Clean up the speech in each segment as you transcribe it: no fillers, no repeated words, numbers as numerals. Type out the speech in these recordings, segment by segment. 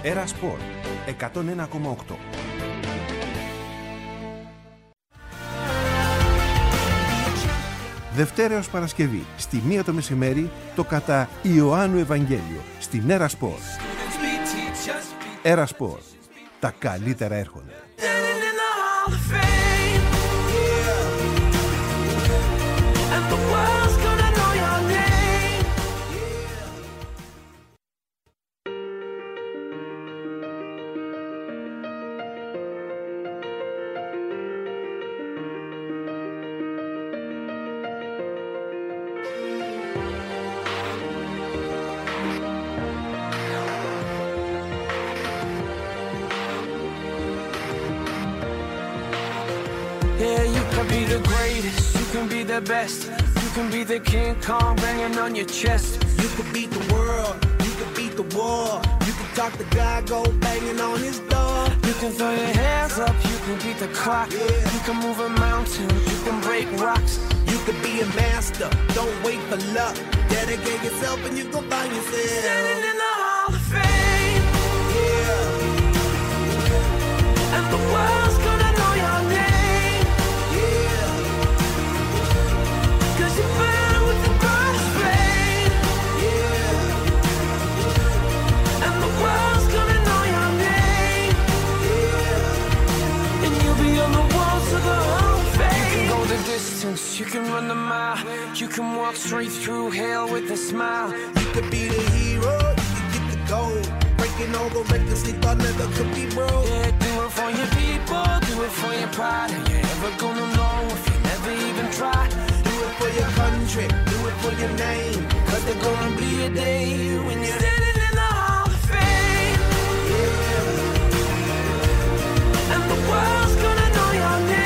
Era Sport 101,8. Δευτέρα έως Παρασκευή, στη 1 το μεσημέρι, το κατά Ιωάννου Ευαγγέλιο, στην Era Sport. Era Sport. Τα καλύτερα έρχονται. Best. You can be the King Kong banging on your chest. You can beat the world, you can beat the war. You can talk to God, go banging on his door. You can throw your hands up, you can beat the clock. Yeah. You can move a mountain, you can break rocks. You can be a master, don't wait for luck. Dedicate yourself and you gon' find yourself standing in the Hall of Fame. Yeah. And the world's gonna know your name. You can run the mile, you can walk straight through hell with a smile. You could be the hero, you can get the gold. Breaking all the records they thought never could be broke. Yeah, do it for your people, do it for your pride. And you're never gonna know if you never even try. Do it for your country, do it for your name. Cause there's gonna be a day when you're standing in the Hall of Fame. Yeah. And the world's gonna know your name.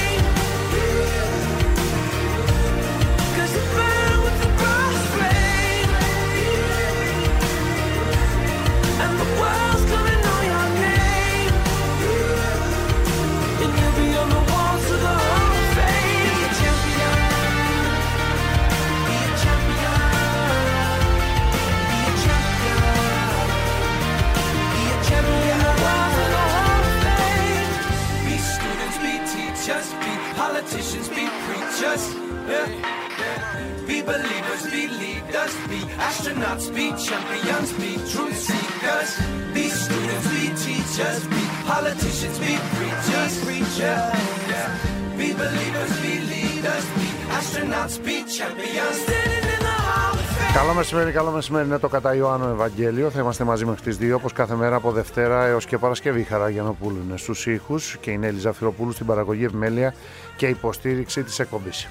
Politicians be preachers, yeah. Be believers, be leaders, be astronauts, be champions, be truth seekers. Be students, be teachers, be politicians, be preachers, yeah. Be believers, be leaders, be astronauts, be champions. Standing in the Hall of Fame. Καλό μεσημέρι, είναι το κατά Ιωάννου Ευαγγέλιο. Θα είμαστε μαζί μέχρι τις 2, όπως κάθε μέρα από Δευτέρα έως και Παρασκευή. Χαρά Γιαννοπούλου είναι στους ήχους και η Νέλη Ζαφυροπούλου στην παραγωγή, επιμέλεια και υποστήριξη της εκπομπής.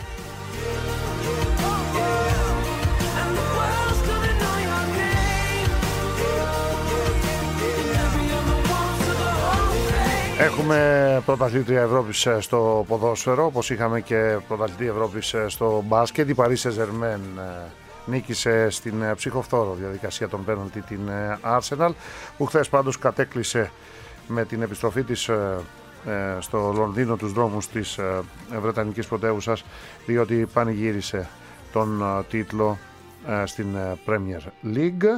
Έχουμε πρωταθλήτρια Ευρώπης στο ποδόσφαιρο, όπως είχαμε και πρωταθλητή Ευρώπης στο μπάσκετ. Η Paris Saint-Germain νίκησε στην ψυχοφθόρο διαδικασία των πέναλτι την Arsenal, που χθες πάντως κατέκλυσε με την επιστροφή της στο Λονδίνο τους δρόμους της Βρετανικής πρωτεύουσας, διότι πανηγύρισε τον τίτλο στην Premier League.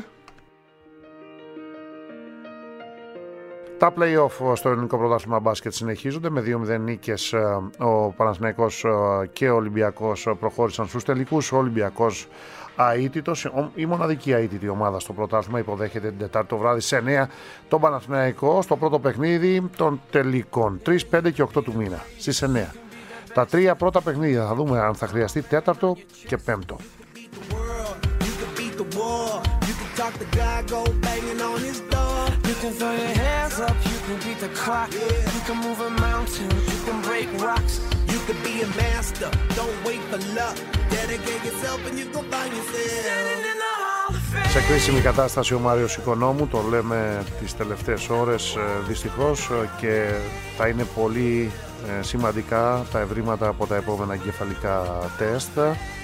Τα play-off στο ελληνικό πρωτάθλημα μπάσκετ συνεχίζονται με 2-0 νίκες. Ο Παναθηναϊκός και ο Ολυμπιακός προχώρησαν στους τελικούς. Ο Ολυμπιακός αίτητος, η μοναδική αίτητη ομάδα στο πρωτάθλημα, υποδέχεται την Τετάρτη το βράδυ σε 9 τον Παναθηναϊκό στο πρώτο παιχνίδι των τελικών 3, 5 και 8 του μήνα στις 9. Τα 3 πρώτα παιχνίδια θα δούμε αν θα χρειαστεί τέταρτο και πέμπτο. You can throw your hands up, you can beat the clock. Yeah. You can move a mountain, you can break rocks. You can be a master, don't wait for luck. Dedicate yourself and you gon' find yourself standing in the Hall of Fame. Σε κρίσιμη κατάσταση ο Μάριος Οικονόμου, το λέμε τις τελευταίες ώρες δυστυχώς, και θα είναι πολύ σημαντικά τα ευρήματα από τα επόμενα εγκεφαλικά τεστ.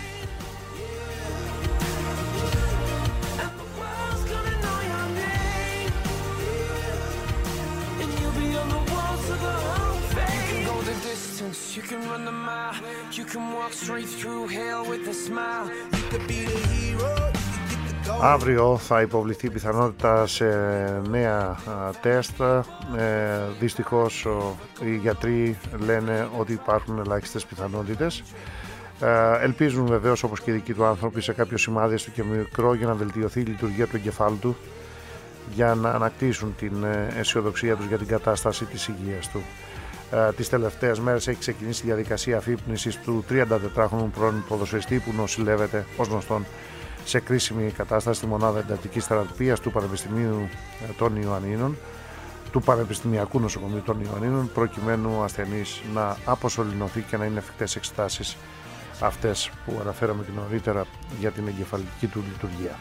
You can run the mile, you can walk straight through hell with a smile. You could be the hero, you can get the Αύριο θα υποβληθεί πιθανότητα σε νέα τεστ. Δυστυχώς οι γιατροί λένε ότι υπάρχουν ελάχιστες πιθανότητες. Ελπίζουν βεβαίως, όπως και οι δικοί του άνθρωποι, σε κάποιο σημάδι έστω και μικρό για να βελτιωθεί η λειτουργία του εγκεφάλου του, για να ανακτήσουν την αισιοδοξία τους για την κατάσταση της υγείας του. Τις τελευταίες μέρες έχει ξεκινήσει η διαδικασία αφύπνισης του 34χρονου πρώην ποδοσφαιριστή που νοσηλεύεται ως γνωστόν σε κρίσιμη κατάσταση στη μονάδα εντατικής θεραπείας του Πανεπιστημίου των Ιωαννίνων, του Πανεπιστημιακού Νοσοκομείου των Ιωαννίνων, προκειμένου ο ασθενής να αποσωληνωθεί και να είναι εφικτές εξετάσεις αυτές που αναφέραμε και νωρίτερα για την εγκεφαλική του λειτουργία.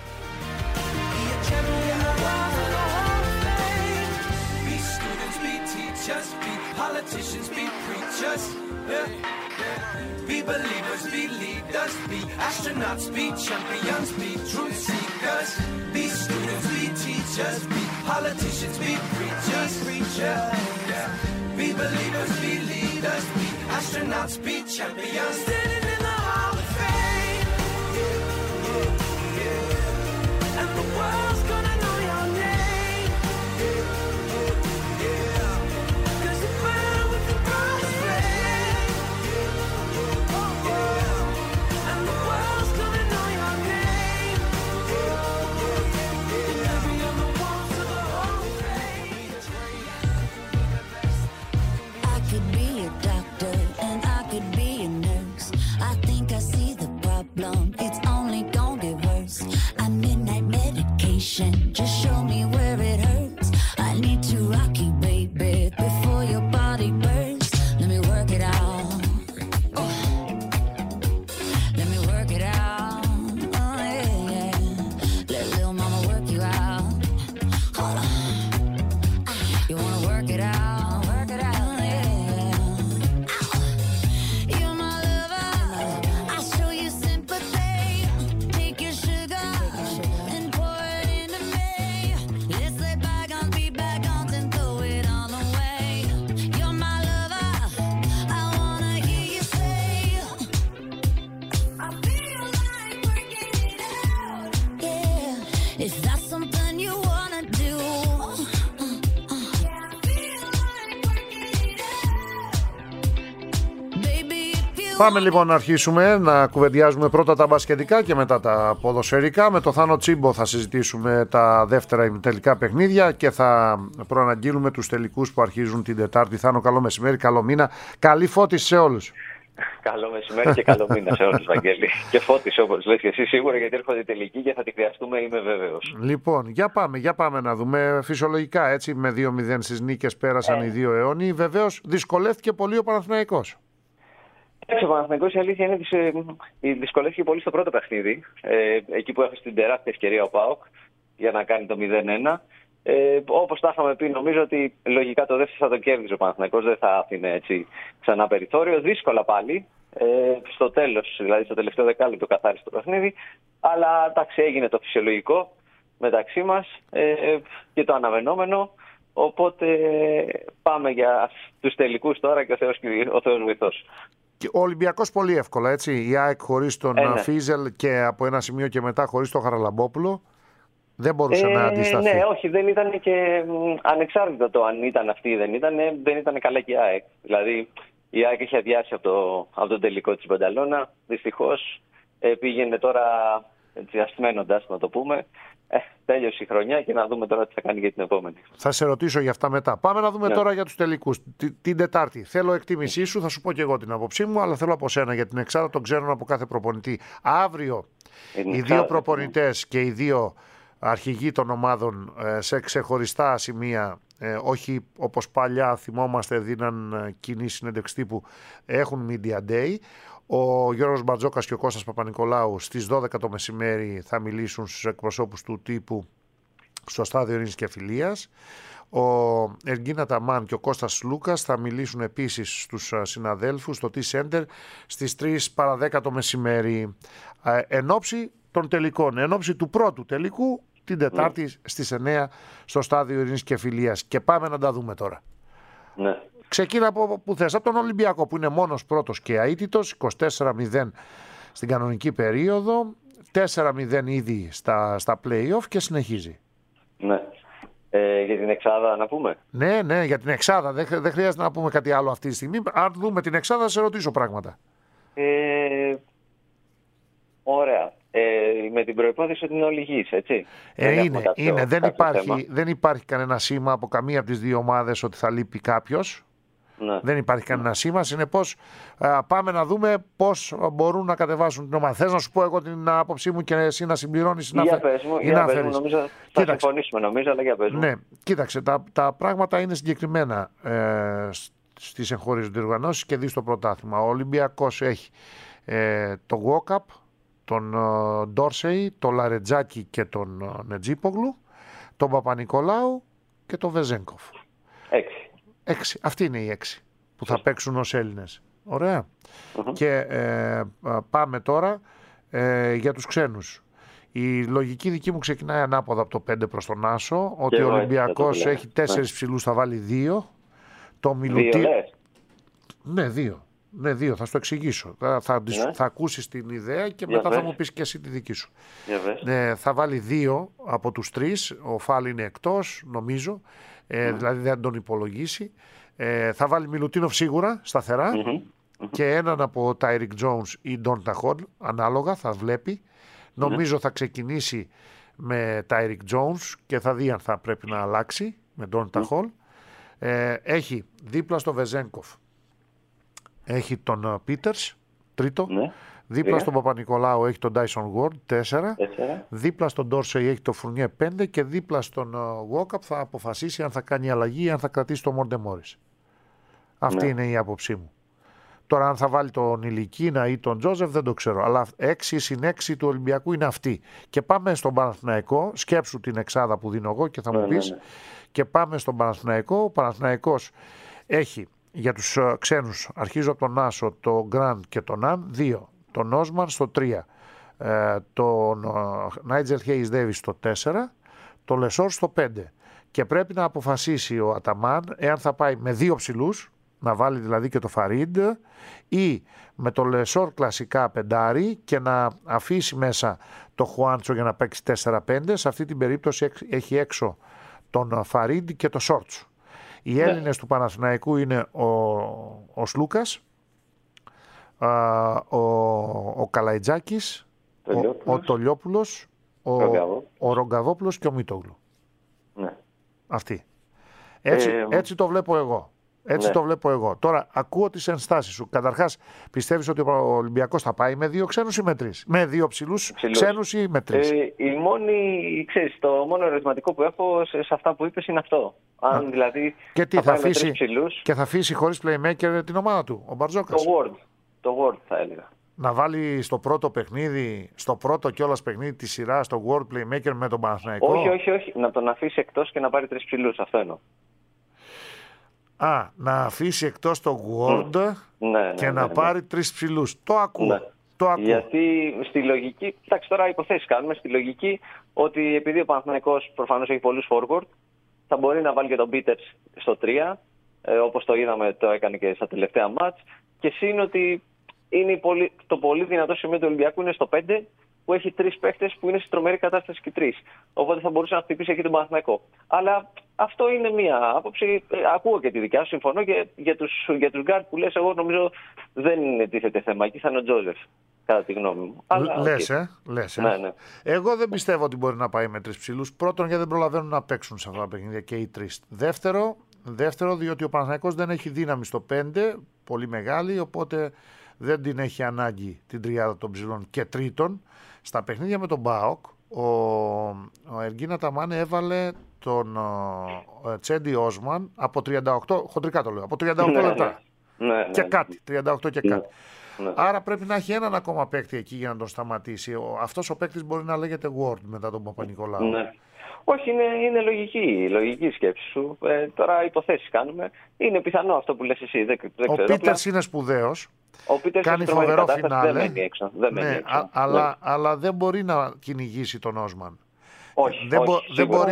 Politicians be preachers, be believers, be leaders, be astronauts, be champions, be truth seekers, be students, be teachers, be politicians, be preachers, be believers, be leaders, be astronauts, be champions, standing in the Hall of Fame, and the world's gonna know your name. It's only gonna get worse. I need night medication. Just show me where it hurts. I need to rock you, baby, before your body burns. Let me work it out. Oh. Let me work it out. Oh yeah, yeah. Let little mama work you out. Hold on. You wanna work it out? Work it out. Πάμε λοιπόν να αρχίσουμε να κουβεντιάζουμε πρώτα τα μπασκετικά και μετά τα ποδοσφαιρικά. Με το Θάνο Τσίμπο θα συζητήσουμε τα δεύτερα ημιτελικά παιχνίδια και θα προαναγγείλουμε τους τελικούς που αρχίζουν την Τετάρτη. Θάνο, καλό μεσημέρι, καλό μήνα, καλή φώτιση σε όλους. Καλό μεσημέρι και καλό μήνα σε όλους, Βαγγέλη. Και φώτιση όπως λες και εσύ σίγουρα, γιατί έρχονται οι τελικοί και θα τη χρειαστούμε, είμαι βέβαιος. Λοιπόν, για πάμε να δούμε φυσιολογικά, έτσι, με 2-0 στις νίκες πέρασαν οι δύο αιώνιοι. Βεβαίως δυσκολεύτηκε πολύ ο Παναθηναϊκός. Ο Παναθηναϊκός, η αλήθεια είναι ότι δυσκολεύτηκε πολύ στο πρώτο παιχνίδι. Εκεί που έχασε την τεράστια ευκαιρία ο ΠΑΟΚ για να κάνει το 0-1. Όπως τα είχαμε πει, νομίζω ότι λογικά το δεύτερο θα το κέρδιζε ο Παναθηναϊκός, δεν θα άφηνε έτσι ξανά περιθώριο. Δύσκολα πάλι. Στο τέλος, δηλαδή στο τελευταίο δεκάλεπτο, καθάρισε το παιχνίδι. Αλλά εντάξει, έγινε το φυσιολογικό μεταξύ μας και το αναμενόμενο. Οπότε πάμε για τους τελικούς τώρα και ο Θεός βοηθός. Ο Ολυμπιακός πολύ εύκολα, έτσι. Η ΑΕΚ χωρίς τον Φίζελ και από ένα σημείο και μετά χωρίς τον Χαραλαμπόπουλο δεν μπορούσε να αντισταθεί. Ναι, όχι, δεν ήταν και ανεξάρτητα το αν ήταν αυτή ή δεν ήταν καλά και η ΑΕΚ. Δηλαδή η ΑΕΚ είχε αδειάσει από τον τελικό της Μπανταλώνα. Δυστυχώς πήγαινε τώρα ασθμένοντας, να το πούμε. Τέλειωσε η χρονιά και να δούμε τώρα τι θα κάνει για την επόμενη. Θα σε ρωτήσω για αυτά μετά. Πάμε να δούμε τώρα για τους τελικούς. Την Τετάρτη. Θέλω εκτίμησή σου, θα σου πω και εγώ την άποψή μου, αλλά θέλω από σένα για την εξάδα, τον ξέρουν από κάθε προπονητή. Αύριο οι δύο προπονητές και οι δύο αρχηγοί των ομάδων σε ξεχωριστά σημεία, όχι όπως παλιά θυμόμαστε δίναν κοινή συνέντευξη τύπου, έχουν Media Day. Ο Γιώργος Μπαρτζόκας και ο Κώστας Παπα-Νικολάου στις 12 το μεσημέρι θα μιλήσουν στους εκπροσώπους του τύπου στο Στάδιο Ειρήνης και Φιλίας. Ο Εργίνα Ταμάν και ο Κώστας Λούκας θα μιλήσουν επίσης στους συναδέλφους στο T-Center στις 3 παρα 10 το μεσημέρι. Εν ώψη των τελικών, εν ώψη του πρώτου τελικού την Τετάρτη στις 9 στο Στάδιο Ειρήνης και Φιλίας. Και πάμε να τα δούμε τώρα. Ναι. Ξεκίνα από που θες, από τον Ολυμπιακό που είναι μόνος πρώτος και αίτητος, 24-0 στην κανονική περίοδο. 4-0 ήδη στα play-off και συνεχίζει. Ναι. Για την εξάδα να πούμε. Ναι, για την εξάδα. Δεν χρειάζεται να πούμε κάτι άλλο αυτή τη στιγμή. Αν δούμε την εξάδα θα σε ρωτήσω πράγματα. Ωραία. Με την προϋπόθεση ότι είναι όλοι υγιείς, έτσι. Είναι. Δεν υπάρχει κανένα σήμα από καμία από τις δύο ομάδες ότι θα λείπει κάποιος. Ναι. Δεν υπάρχει κανένα σήμα. Συνεπώς, πάμε να δούμε πώς μπορούν να κατεβάσουν την ομάδα. Θες να σου πω εγώ την άποψή μου και εσύ να συμπληρώνεις ή για πες μου, νομίζω θα συμφωνήσουμε, νομίζω, αλλά για πες μου. Ναι, κοίταξε, τα πράγματα είναι συγκεκριμένα στις εγχώριες διοργανώσεις και δει στο πρωτάθλημα. Ο Ολυμπιακός έχει το Walkup, τον Ντόρσεϊ, τον Λαρετζάκη και τον Νετζίπογλου, τον Παπα-Νικολάου και τον Βεζένκοφ. 6. Αυτοί είναι οι 6 που θα παίξουν ως Έλληνες. Ωραία. Και πάμε τώρα για τους ξένους. Η λογική δική μου ξεκινάει ανάποδα από το 5 προς τον Άσο, ότι ο Ολυμπιακός έχει 4 ψηλούς, θα βάλει 2. Το Μιλουτί... Ναι, 2. Ναι, 2, θα σου το εξηγήσω. Θα ακούσεις την ιδέα και μετά θα μου πεις και εσύ τη δική σου. Θα βάλει 2 από τους 3. Ο Φάλ είναι εκτός, νομίζω. Δηλαδή δεν τον υπολογίσει. Θα βάλει Μιλουτίνοφ σίγουρα, σταθερά. Και έναν από Τάιρικ Τζόουνς ή Ντόντα Χολ, ανάλογα, θα βλέπει. Νομίζω θα ξεκινήσει με Τάιρικ Τζόουνς και θα δει αν θα πρέπει να αλλάξει με Ντόντα Χολ. Έχει δίπλα στο Βεζένκοφ. Έχει τον Πίτερς, τρίτο. Δίπλα στον Παπα-Νικολάου έχει τον Ντάισον Γουόρντ, 4. Δίπλα στον Ντόρσεϊ έχει το Φουρνιέ, 5. Και δίπλα στον Walkup θα αποφασίσει αν θα κάνει αλλαγή ή αν θα κρατήσει τον Μόρντε Μόρις. Αυτή είναι η άποψή μου. Τώρα αν θα βάλει τον Ηλικίνα ή τον Τζόζεφ δεν το ξέρω. Αλλά 6 συν 6 του Ολυμπιακού είναι αυτή. Και πάμε στον Παναθηναϊκό. Σκέψου την εξάδα που δίνω εγώ και θα μου πεις. Και πάμε στον Παναθηναϊκό. Ο Παναθηναϊκός έχει για τους ξένους, αρχίζω από τον Άσο, τον Γκραντ και τον Αν, 2. Τον Όσμαν στο 3. Τον Νάιτζελ Χέις Ντέβις στο 4. Τον Λεσόρ στο 5. Και πρέπει να αποφασίσει ο Αταμάν εάν θα πάει με 2 ψηλούς, να βάλει δηλαδή και το Φαρίντ, ή με το Λεσόρ κλασικά πεντάρι και να αφήσει μέσα το Χουάντσο για να παίξει 4-5. Σε αυτή την περίπτωση έχει έξω τον Φαρίντ και το Σόρτσο. Οι Έλληνες του Παναθηναϊκού είναι ο Σλούκας, ο Καλαϊτζάκης, ο Τολιόπουλος, ο Ρογκαβόπουλος και ο Μήτογλου. Αυτοί. Έτσι το βλέπω εγώ. Το βλέπω εγώ. Τώρα ακούω τις ενστάσεις σου. Καταρχάς, πιστεύεις ότι ο Ολυμπιακός θα πάει με 2 ξένους ή με 3? Με 2 ψηλούς ξένους ή με 3? Το μόνο ερωτηματικό που έχω σε αυτά που είπες είναι αυτό. Αν δηλαδή και τι, θα αφήσει, και θα αφήσει χωρίς playmaker την ομάδα του, ο Μπαρτζόκας. Το Word θα έλεγα. Να βάλει στο πρώτο παιχνίδι, στο πρώτο κιόλας παιχνίδι τη σειρά, στο Word playmaker με τον Παναθηναϊκό. Όχι. Να τον αφήσει εκτός και να πάρει 3 ψηλούς. Αυτό εννοώ. Να αφήσει εκτός το Word και να πάρει 3 ψηλούς. Το ακούω. Γιατί στη λογική, εντάξει, τώρα υποθέσεις κάνουμε, στη λογική ότι επειδή ο Παναθηναϊκός προφανώς έχει πολλούς forward, θα μπορεί να βάλει και τον Πίτερς στο 3, όπως το είδαμε, το έκανε και στα τελευταία μάτς. Και σύν ότι είναι το πολύ δυνατό σημείο του Ολυμπιακού είναι στο 5, που έχει 3 παίχτες που είναι σε τρομερή κατάσταση και 3. Οπότε θα μπορούσε να χτυπήσει εκεί τον Παναθηναϊκό. Αλλά αυτό είναι μία άποψη. Ακούω και τη δικιά σου, συμφωνώ, και για τους γκάρτ που λες, εγώ νομίζω δεν είναι τίθεται θέμα. Εκεί θα είναι ο Τζόζεφ, κατά τη γνώμη μου. Λες. Ναι. Εγώ δεν πιστεύω ότι μπορεί να πάει με 3 ψηλούς. Πρώτον, γιατί δεν προλαβαίνουν να παίξουν σε αυτά τα παιχνίδια και οι 3. Δεύτερο, διότι ο Παναθηναϊκός δεν έχει δύναμη στο 5, πολύ μεγάλη, οπότε δεν την έχει ανάγκη την τριάδα των ψηλών. Και τρίτον, στα παιχνίδια με τον ΠΑΟΚ, ο Εργίν Αταμάν έβαλε τον Τσέντι Όσμαν από 38, χοντρικά το λέω, από 38 λεπτά. Και κάτι, 38 και κάτι. Άρα πρέπει να έχει έναν ακόμα παίκτη εκεί για να τον σταματήσει. Αυτός ο παίκτης μπορεί να λέγεται Word μετά τον Παπα-Νικολάου. Όχι, είναι λογική σκέψη σου. Τώρα υποθέσεις κάνουμε. Είναι πιθανό αυτό που λες εσύ. Δεν ο Πίτερς είναι σπουδαίος. Κάνει φοβερό φινάλε. Δεν μένει έξω. Αλλά δεν μπορεί να κυνηγήσει τον Όσμαν. Όχι,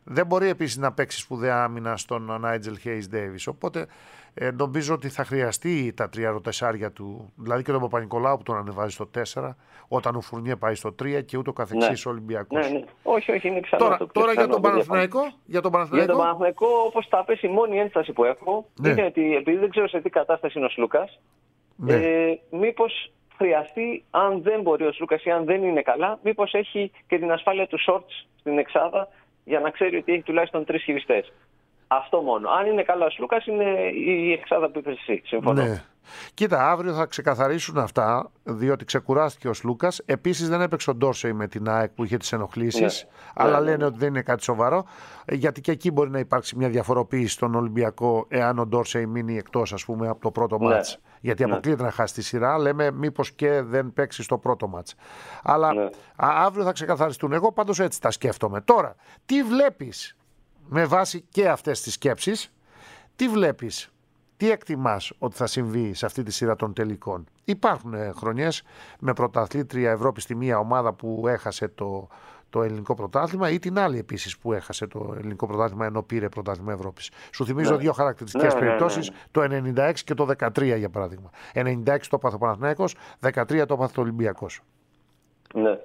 Δεν μπορεί επίσης να παίξει σπουδαία άμυνα στον Νάιτζελ Χέις Ντέιβις. Οπότε νομίζω ότι θα χρειαστεί τα 3 ρωτεσάρια του, δηλαδή και τον Παπα-Νικολάου που τον ανεβάζει στο 4, όταν ο Φουρνιέ πάει στο 3 και ούτω καθεξής ο Ολυμπιακός. Ναι. Όχι, είναι ξανά. Τώρα για τον Παναθηναϊκό. Για τον Παναθηναϊκό, όπως τα πες, η μόνη ένσταση που έχω είναι ότι επειδή δεν ξέρω σε τι κατάσταση είναι ο Σλούκας, μήπως χρειαστεί, αν δεν μπορεί ο Σλούκας ή αν δεν είναι καλά, μήπως έχει και την ασφάλεια του shorts στην εξάδα για να ξέρει ότι έχει τουλάχιστον 3 χειριστές. Αυτό μόνο. Αν είναι καλά ο Σλούκας, είναι η εξάδα που είπες εσύ. Συμφωνώ. Ναι. Κοίτα, αύριο θα ξεκαθαρίσουν αυτά, διότι ξεκουράστηκε ο Σλούκας. Επίσης δεν έπαιξε ο Ντόρσεϊ με την ΑΕΚ που είχε τις ενοχλήσεις, αλλά λένε ότι δεν είναι κάτι σοβαρό, γιατί και εκεί μπορεί να υπάρξει μια διαφοροποίηση στον Ολυμπιακό, εάν ο Ντόρσεϊ μείνει εκτός, ας πούμε, από το πρώτο μάτς. Γιατί αποκλείεται να χάσει τη σειρά, λέμε μήπως και δεν παίξει στο πρώτο μάτς. Αλλά αύριο θα ξεκαθαριστούν. Εγώ πάντως έτσι τα σκέφτομαι. Τώρα, τι βλέπεις με βάση και αυτές τις σκέψεις, τι βλέπεις? Τι εκτιμάς ότι θα συμβεί σε αυτή τη σειρά των τελικών? Υπάρχουν χρονιές με πρωταθλήτρια Ευρώπη στη μία ομάδα που έχασε το ελληνικό πρωτάθλημα ή την άλλη επίσης που έχασε το ελληνικό πρωτάθλημα ενώ πήρε πρωτάθλημα Ευρώπης. Σου θυμίζω δύο χαρακτηριστικές περιπτώσεις, το 96 και το 13 για παράδειγμα. 96 το έπαθε ο Παναθηναϊκός, 13 το έπαθε ο Ολυμπιακός. Ναι.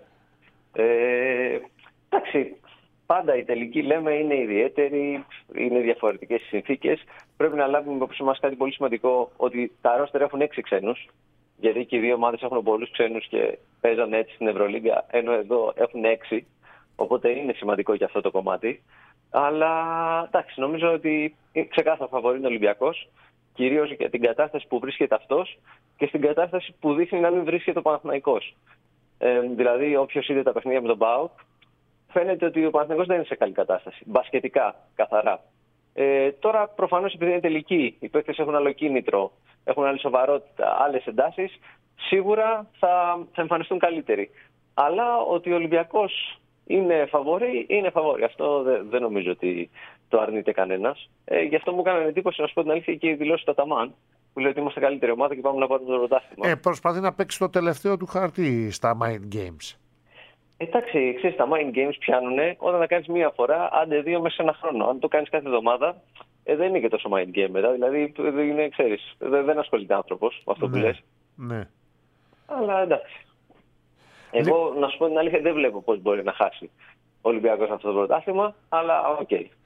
Εντάξει. Πάντα η τελική, λέμε, είναι ιδιαίτερη, είναι διαφορετικές συνθήκες. Πρέπει να λάβουμε υπόψη μας κάτι πολύ σημαντικό, ότι τα ρόστερ έχουν 6 ξένους. Γιατί και οι δύο ομάδες έχουν πολλούς ξένους και παίζανε έτσι στην Ευρωλίγκα, ενώ εδώ έχουν 6. Οπότε είναι σημαντικό και αυτό το κομμάτι. Αλλά εντάξει, νομίζω ότι ξεκάθαρα φαβορεί είναι ο Ολυμπιακός, κυρίως για την κατάσταση που βρίσκεται αυτός και στην κατάσταση που δείχνει να μην βρίσκεται ο Παναθηναϊκός. Δηλαδή, όποιος είδε τα παιχνίδια με τον ΠΑΟΚ, φαίνεται ότι ο Παναθηναϊκός δεν είναι σε καλή κατάσταση. Μπασκετικά, καθαρά. Τώρα, προφανώς, επειδή είναι τελική, οι παίκτες έχουν άλλο κίνητρο, έχουν άλλη σοβαρότητα, άλλες εντάσεις, σίγουρα θα εμφανιστούν καλύτεροι. Αλλά ότι ο Ολυμπιακός είναι φαβορί, είναι φαβορί. Αυτό δεν νομίζω ότι το αρνείται κανένας. Γι' αυτό μου έκανε εντύπωση, να σου πω την αλήθεια, και η δηλώση του Αταμάν, που λέει ότι είμαστε καλύτερη ομάδα και πάμε να πάρουμε το πρωτάθλημα. Προσπαθεί να παίξει το τελευταίο του χαρτί στα Mind Games. Εντάξει, ξέρεις, τα mind games πιάνουν όταν τα κάνεις μία φορά, άντε 2 μέσα σε ένα χρόνο. Αν το κάνεις κάθε εβδομάδα, δεν είναι και τόσο mind game μετά. Δηλαδή, είναι, ξέρεις, δεν ασχολείται άνθρωπος με αυτό που λες. Ναι. Αλλά εντάξει. Εγώ, να σου πω την αλήθεια, δεν βλέπω πώς μπορεί να χάσει ο Ολυμπιακός αυτό το πρωτάθλημα, αλλά οκ.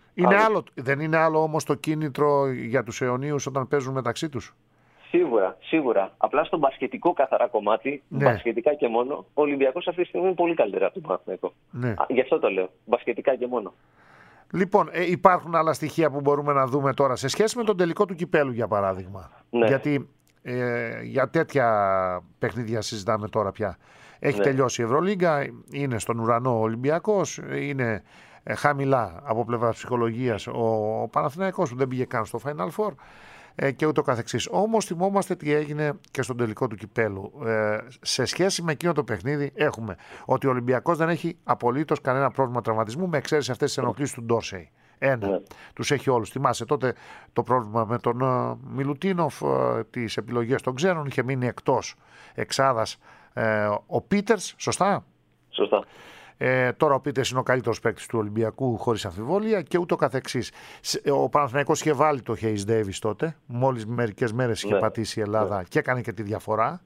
Δεν είναι άλλο όμως το κίνητρο για τους αιωνίους όταν παίζουν μεταξύ τους? Σίγουρα. Απλά στο μπασκετικό καθαρά κομμάτι, μπασκετικά και μόνο, ο Ολυμπιακός αυτή τη στιγμή είναι πολύ καλύτερα από τον Παναθηναϊκό. Ναι. Γι' αυτό το λέω. Μπασκετικά και μόνο. Λοιπόν, υπάρχουν άλλα στοιχεία που μπορούμε να δούμε τώρα σε σχέση με τον τελικό του κυπέλου, για παράδειγμα. Ναι. Γιατί για τέτοια παιχνίδια συζητάμε τώρα πια. Έχει τελειώσει η Ευρωλίγκα, είναι στον ουρανό ο Ολυμπιακός, είναι χαμηλά από πλευρά ψυχολογίας ο Παναθηναϊκός που δεν πήγε καν στο Final Four. Και ούτω καθεξής. Όμως θυμόμαστε τι έγινε και στον τελικό του κυπέλου. Σε σχέση με εκείνο το παιχνίδι έχουμε ότι ο Ολυμπιακός δεν έχει απολύτως κανένα πρόβλημα τραυματισμού, με εξαίρεση αυτές τις ενοχλήσεις του Ντόρσεϊ. Τους έχει όλους. Θυμάσαι τότε το πρόβλημα με τον Μιλουτίνοφ, τις επιλογές των ξένων, είχε μείνει εκτός εξάδας ο Πίτερς, σωστά? Σωστά. Τώρα ο Πίτερς είναι ο καλύτερος παίκτης του Ολυμπιακού χωρίς αμφιβολία και ούτω καθεξής. Ο Παναθηναϊκός είχε βάλει το Χέις Ντέιβις τότε, μόλις μερικές μέρες είχε πατήσει η Ελλάδα και έκανε και τη διαφορά.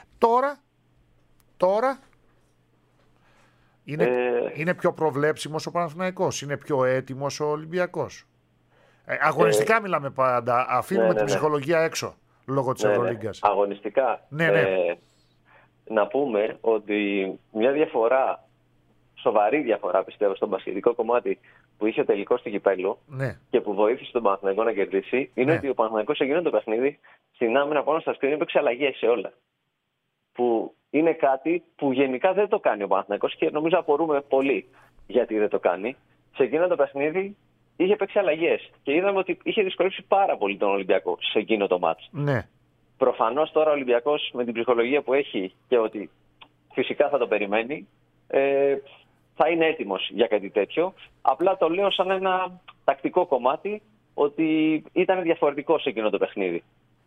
Τώρα είναι πιο προβλέψιμος ο Παναθηναϊκός, είναι πιο έτοιμος ο Ολυμπιακός. Αγωνιστικά μιλάμε πάντα, αφήνουμε την ψυχολογία έξω λόγω της Ευρωλίγκας. Αγωνιστικά. Να πούμε ότι μια διαφορά, σοβαρή διαφορά πιστεύω στον μπασκετικό κομμάτι που είχε ο τελικός του κυπέλλου και που βοήθησε τον Παναθηναϊκό να κερδίσει, είναι ότι ο Παναθηναϊκός σε εκείνο το παιχνίδι στην άμυνα πάνω στα σκριν έπαιξε αλλαγές σε όλα. Που είναι κάτι που γενικά δεν το κάνει ο Παναθηναϊκός και νομίζω απορούμε πολύ γιατί δεν το κάνει. Σε εκείνο το παιχνίδι είχε παίξει αλλαγές και είδαμε ότι είχε δυσκολεύσει πάρα πολύ τον Ολυμπιακό σε εκείνο το μάτς. Προφανώς τώρα ο Ολυμπιακός με την ψυχολογία που έχει και ότι φυσικά θα το περιμένει, θα είναι έτοιμος για κάτι τέτοιο. Απλά το λέω σαν ένα τακτικό κομμάτι ότι ήταν διαφορετικό σε εκείνο το παιχνίδι.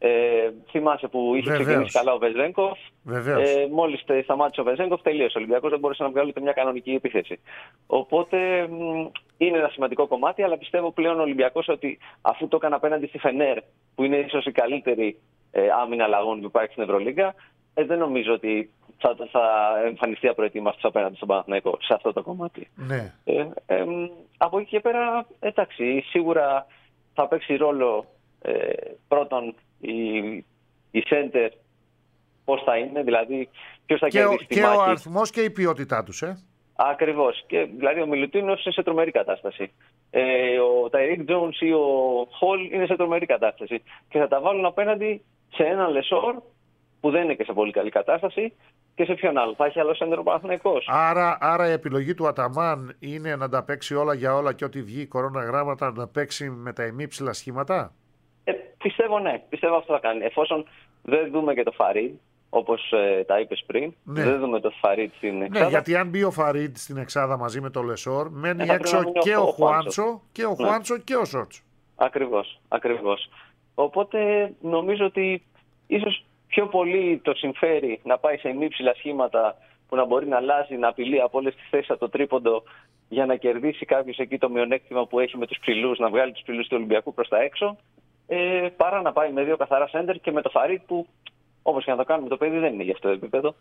Θυμάσαι που είχε ξεκινήσει καλά ο Βεζένκοφ. Μόλις σταμάτησε ο Βεζένκοφ, τελείωσε. Ο Ολυμπιακός δεν μπορούσε να βγάλει ούτε μια κανονική επίθεση. Οπότε είναι ένα σημαντικό κομμάτι, αλλά πιστεύω πλέον ο Ολυμπιακός ότι αφού το έκανε απέναντι στη Φενέρ, που είναι ίσως η καλύτερη άμυνα αλλαγών που υπάρχει στην Ευρωλίγκα, δεν νομίζω ότι θα εμφανιστεί απροετοίμαστος απέναντι στον Παναθηναϊκό σε αυτό το κομμάτι. Ναι. Από εκεί και πέρα, εντάξει, σίγουρα θα παίξει ρόλο πρώτον η center, πώς θα είναι, δηλαδή ποιος θα κερδίσει τη μάχη. Και ο αριθμός και η ποιότητά τους, Ακριβώς. Και, δηλαδή ο Μιλουτίνος είναι σε τρομερή κατάσταση. Ο Ταϊρίκ Τζόουνς ή ο Χολ είναι σε τρομερή κατάσταση. Και θα τα βάλουν απέναντι σε έναν Λεσόρ που δεν είναι και σε πολύ καλή κατάσταση και σε ποιον άλλο. Θα έχει άλλο σέντερ ο Παναθηναϊκός. Άρα η επιλογή του Αταμάν είναι να τα παίξει όλα για όλα και ό,τι βγει κορώνα γράμματα να παίξει με τα ημίψηλα σχήματα. Πιστεύω ναι. Πιστεύω αυτό θα κάνει. Εφόσον δεν δούμε και το Φαρίντ, όπως τα είπες πριν, δεν δούμε το Φαρίντ στην εξάδα. Ναι, γιατί αν μπει ο Φαρίντ στην εξάδα μαζί με το Λεσόρ, μένει έξω και ο Χουάντσο και ο Χουάντσο και ο Σότσο. Ακριβώς. Οπότε νομίζω ότι ίσως πιο πολύ το συμφέρει να πάει σε ημίψηλα σχήματα που να μπορεί να αλλάζει, να απειλεί από όλες τις θέσεις από το τρίποντο για να κερδίσει κάποιος εκεί το μειονέκτημα που έχει με τους ψηλούς, να βγάλει τους ψηλούς του Ολυμπιακού προς τα έξω, παρά να πάει με δύο καθαρά σέντερ και με το Φαρίτ που, όπως και να το κάνουμε, το παιδί δεν είναι για αυτό το επίπεδο.